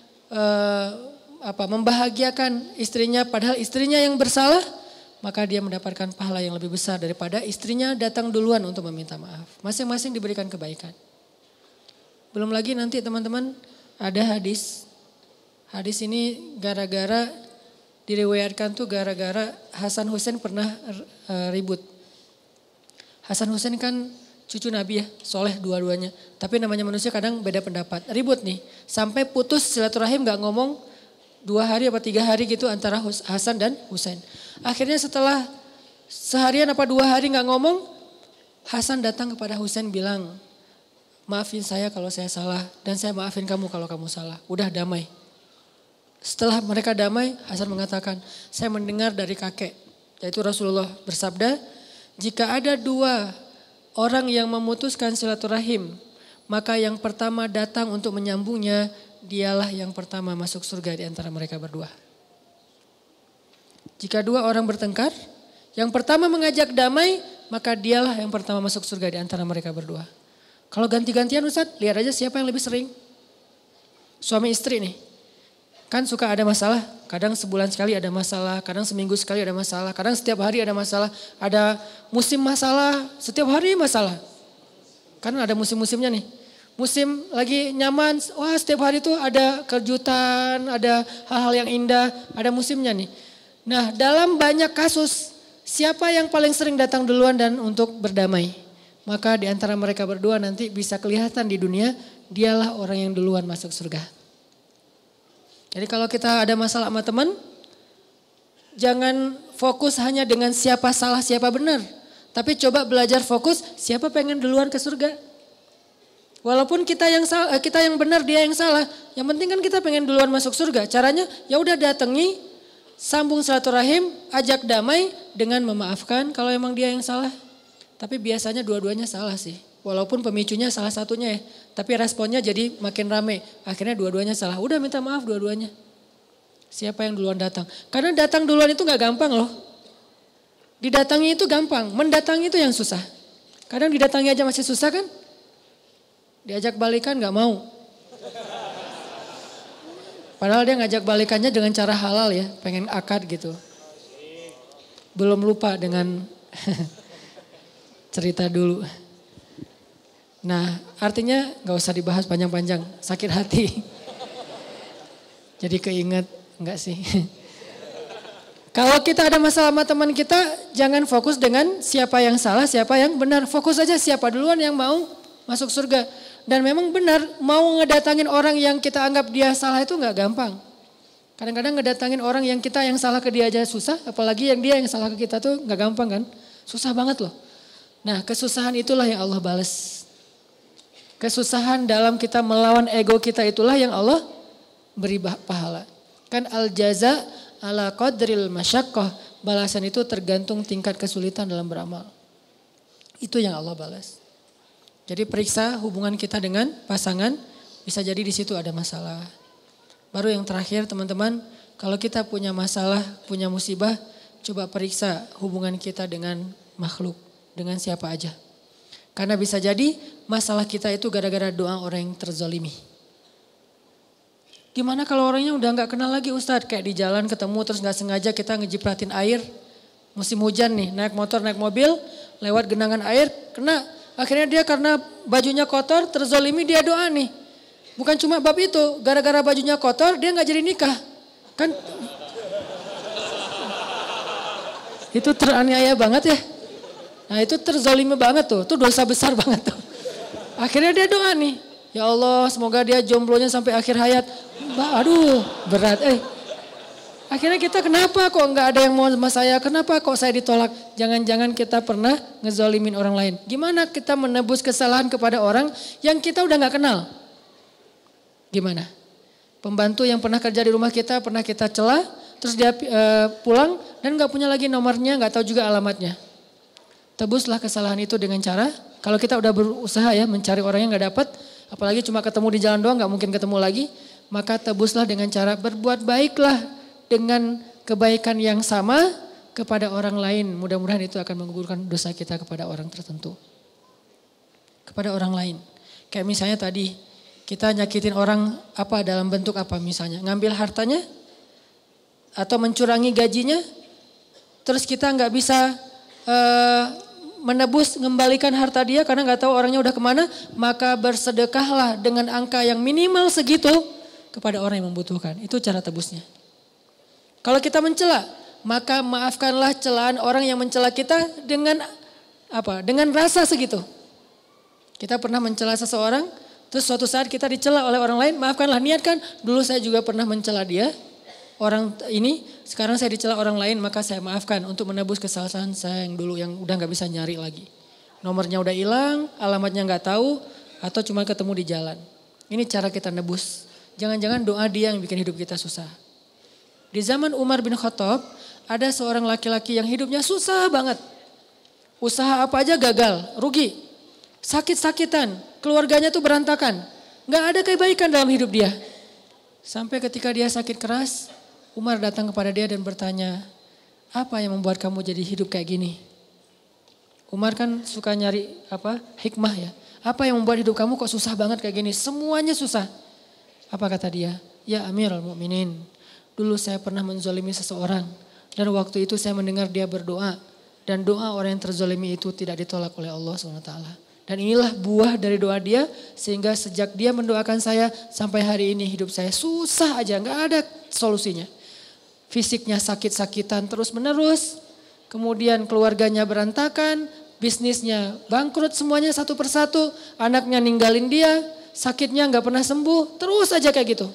membahagiakan istrinya padahal istrinya yang bersalah, maka dia mendapatkan pahala yang lebih besar daripada istrinya datang duluan untuk meminta maaf. Masing-masing diberikan kebaikan. Belum lagi nanti teman-teman ada hadis. Hadis ini diriwayatkan tuh gara-gara Hasan Husain pernah ribut. Hasan Husain kan cucu Nabi ya, soleh dua-duanya. Tapi namanya manusia kadang beda pendapat. Ribut nih, sampai putus silaturahim gak ngomong 2 hari apa 3 hari gitu antara Hasan dan Husain. Akhirnya setelah seharian apa 2 hari gak ngomong, Hasan datang kepada Husain bilang, maafin saya kalau saya salah dan saya maafin kamu kalau kamu salah. Udah damai. Setelah mereka damai, Hasan mengatakan, saya mendengar dari kakek, yaitu Rasulullah bersabda, jika ada 2 orang yang memutuskan silaturahim, maka yang pertama datang untuk menyambungnya, dialah yang pertama masuk surga di antara mereka berdua. Jika 2 orang bertengkar, yang pertama mengajak damai, maka dialah yang pertama masuk surga di antara mereka berdua. Kalau ganti-gantian Ustaz, lihat aja siapa yang lebih sering. Suami istri nih, kan suka ada masalah, kadang sebulan sekali ada masalah, kadang seminggu sekali ada masalah, kadang setiap hari ada masalah, ada musim masalah, setiap hari masalah. Kan ada musim-musimnya nih. Musim lagi nyaman, wah setiap hari tuh ada kejutan, ada hal-hal yang indah, ada musimnya nih. Nah dalam banyak kasus, siapa yang paling sering datang duluan dan untuk berdamai? Maka di antara mereka berdua nanti bisa kelihatan di dunia, dialah orang yang duluan masuk surga. Jadi kalau kita ada masalah sama teman, jangan fokus hanya dengan siapa salah, siapa benar. Tapi coba belajar fokus siapa pengen duluan ke surga. Walaupun kita yang salah, kita yang benar, dia yang salah. Yang penting kan kita pengen duluan masuk surga. Caranya ya udah datangi, sambung silaturahim, ajak damai dengan memaafkan kalau emang dia yang salah. Tapi biasanya dua-duanya salah sih. Walaupun pemicunya salah satunya ya. Tapi responnya jadi makin rame. Akhirnya dua-duanya salah. Udah minta maaf dua-duanya. Siapa yang duluan datang. Karena datang duluan itu gak gampang loh. Didatangi itu gampang. Mendatangi itu yang susah. Kadang didatangi aja masih susah kan. Diajak balikan gak mau. Padahal dia ngajak balikannya dengan cara halal ya. Pengen akad gitu. Belum lupa dengan cerita dulu. Nah artinya gak usah dibahas panjang-panjang. Sakit hati. Jadi keinget. Enggak sih. Kalau kita ada masalah sama teman kita. Jangan fokus dengan siapa yang salah, siapa yang benar. Fokus aja siapa duluan yang mau masuk surga. Dan memang benar mau ngedatangin orang yang kita anggap dia salah itu gak gampang. Kadang-kadang ngedatangin orang yang kita yang salah ke dia aja susah. Apalagi yang dia yang salah ke kita tuh gak gampang kan. Susah banget loh. Nah kesusahan itulah yang Allah balas. Kesusahan dalam kita melawan ego kita itulah yang Allah beri pahala. Kan al-jaza ala qadril masyaqqah. Balasan itu tergantung tingkat kesulitan dalam beramal. Itu yang Allah balas. Jadi periksa hubungan kita dengan pasangan. Bisa jadi di situ ada masalah. Baru yang terakhir teman-teman. Kalau kita punya masalah, punya musibah. Coba periksa hubungan kita dengan makhluk. Dengan siapa aja. Karena bisa jadi masalah kita itu gara-gara doa orang yang terzolimi. Gimana kalau orangnya udah gak kenal lagi Ustadz. Kayak di jalan ketemu terus gak sengaja kita ngejipratin air. Musim hujan nih, naik motor, naik mobil. Lewat genangan air, kena. Akhirnya dia karena bajunya kotor, terzolimi dia doa nih. Bukan cuma bab itu, gara-gara bajunya kotor dia gak jadi nikah. Kan itu teraniaya banget ya. Nah itu terzolimi banget tuh, itu dosa besar banget tuh. Akhirnya dia doa nih, ya Allah semoga dia jomblonya sampai akhir hayat. Aduh berat Akhirnya kita kenapa kok nggak ada yang mau sama saya, kenapa kok saya ditolak. Jangan-jangan kita pernah ngezolimin orang lain. Gimana kita menebus kesalahan kepada orang yang kita udah gak kenal. Gimana? Pembantu yang pernah kerja di rumah kita, pernah kita celah, terus dia pulang dan gak punya lagi nomornya, gak tahu juga alamatnya. Tebuslah kesalahan itu dengan cara, kalau kita udah berusaha ya mencari orang yang gak dapat, apalagi cuma ketemu di jalan doang gak mungkin ketemu lagi, maka tebuslah dengan cara berbuat baiklah dengan kebaikan yang sama kepada orang lain. Mudah-mudahan itu akan menggugurkan dosa kita kepada orang tertentu. Kepada orang lain. Kayak misalnya tadi kita nyakitin orang apa dalam bentuk apa misalnya. Ngambil hartanya atau mencurangi gajinya. Terus kita gak bisa menebus, mengembalikan harta dia karena gak tahu orangnya udah kemana, maka bersedekahlah dengan angka yang minimal segitu kepada orang yang membutuhkan. Itu cara tebusnya. Kalau kita mencela, maka maafkanlah celaan orang yang mencela kita dengan apa? Dengan rasa segitu. Kita pernah mencela seseorang, terus suatu saat kita dicela oleh orang lain, maafkanlah, niatkan, dulu saya juga pernah mencela dia, orang ini, sekarang saya dicela orang lain maka saya maafkan untuk menebus kesalahan saya yang dulu yang udah gak bisa nyari lagi. Nomornya udah hilang, alamatnya gak tahu atau cuma ketemu di jalan. Ini cara kita nebus. Jangan-jangan doa dia yang bikin hidup kita susah. Di zaman Umar bin Khattab ada seorang laki-laki yang hidupnya susah banget. Usaha apa aja gagal, rugi, sakit-sakitan, keluarganya tuh berantakan. Gak ada kebaikan dalam hidup dia. Sampai ketika dia sakit keras, Umar datang kepada dia dan bertanya, apa yang membuat kamu jadi hidup kayak gini? Umar kan suka nyari hikmah ya. Apa yang membuat hidup kamu kok susah banget kayak gini? Semuanya susah. Apa kata dia? Ya Amirul Mukminin, dulu saya pernah menzalimi seseorang. Dan waktu itu saya mendengar dia berdoa. Dan doa orang yang terzalimi itu tidak ditolak oleh Allah SWT. Dan inilah buah dari doa dia. Sehingga sejak dia mendoakan saya sampai hari ini hidup saya susah aja. Gak ada solusinya. Fisiknya sakit-sakitan terus menerus. Kemudian keluarganya berantakan. Bisnisnya bangkrut semuanya satu persatu. Anaknya ninggalin dia. Sakitnya gak pernah sembuh. Terus aja kayak gitu.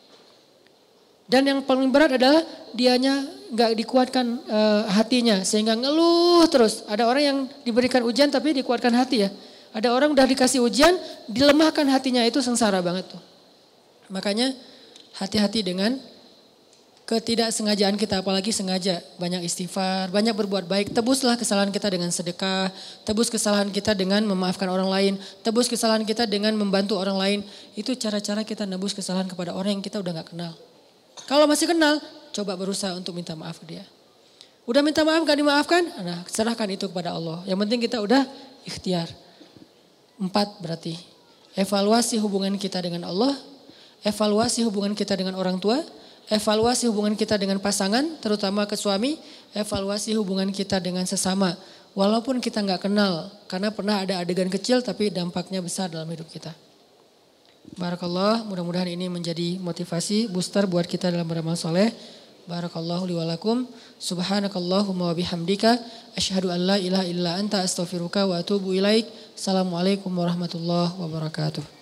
Dan yang paling berat adalah dianya gak dikuatkan hatinya sehingga ngeluh terus. Ada orang yang diberikan ujian tapi dikuatkan hati ya. Ada orang udah dikasih ujian dilemahkan hatinya, itu sengsara banget tuh. Makanya hati-hati dengan ketidaksengajaan kita, apalagi sengaja. Banyak istighfar, banyak berbuat baik. Tebuslah kesalahan kita dengan sedekah, tebus kesalahan kita dengan memaafkan orang lain, tebus kesalahan kita dengan membantu orang lain. Itu cara-cara kita nebus kesalahan kepada orang yang kita udah gak kenal. Kalau masih kenal, coba berusaha untuk minta maaf ke dia. Udah minta maaf gak dimaafkan? Nah, serahkan itu kepada Allah. Yang penting kita udah ikhtiar. 4 berarti. Evaluasi hubungan kita dengan Allah. Evaluasi hubungan kita dengan orang tua. Evaluasi hubungan kita dengan pasangan, terutama ke suami. Evaluasi hubungan kita dengan sesama. Walaupun kita gak kenal. Karena pernah ada adegan kecil tapi dampaknya besar dalam hidup kita. Barakallah, mudah-mudahan ini menjadi motivasi booster buat kita dalam beramal soleh. Barakallahu li walakum. Subhanakallahumma wa bihamdika. Asyhadu an la ilaha illa anta astaghfiruka wa atubu ilaik. Assalamualaikum warahmatullahi wabarakatuh.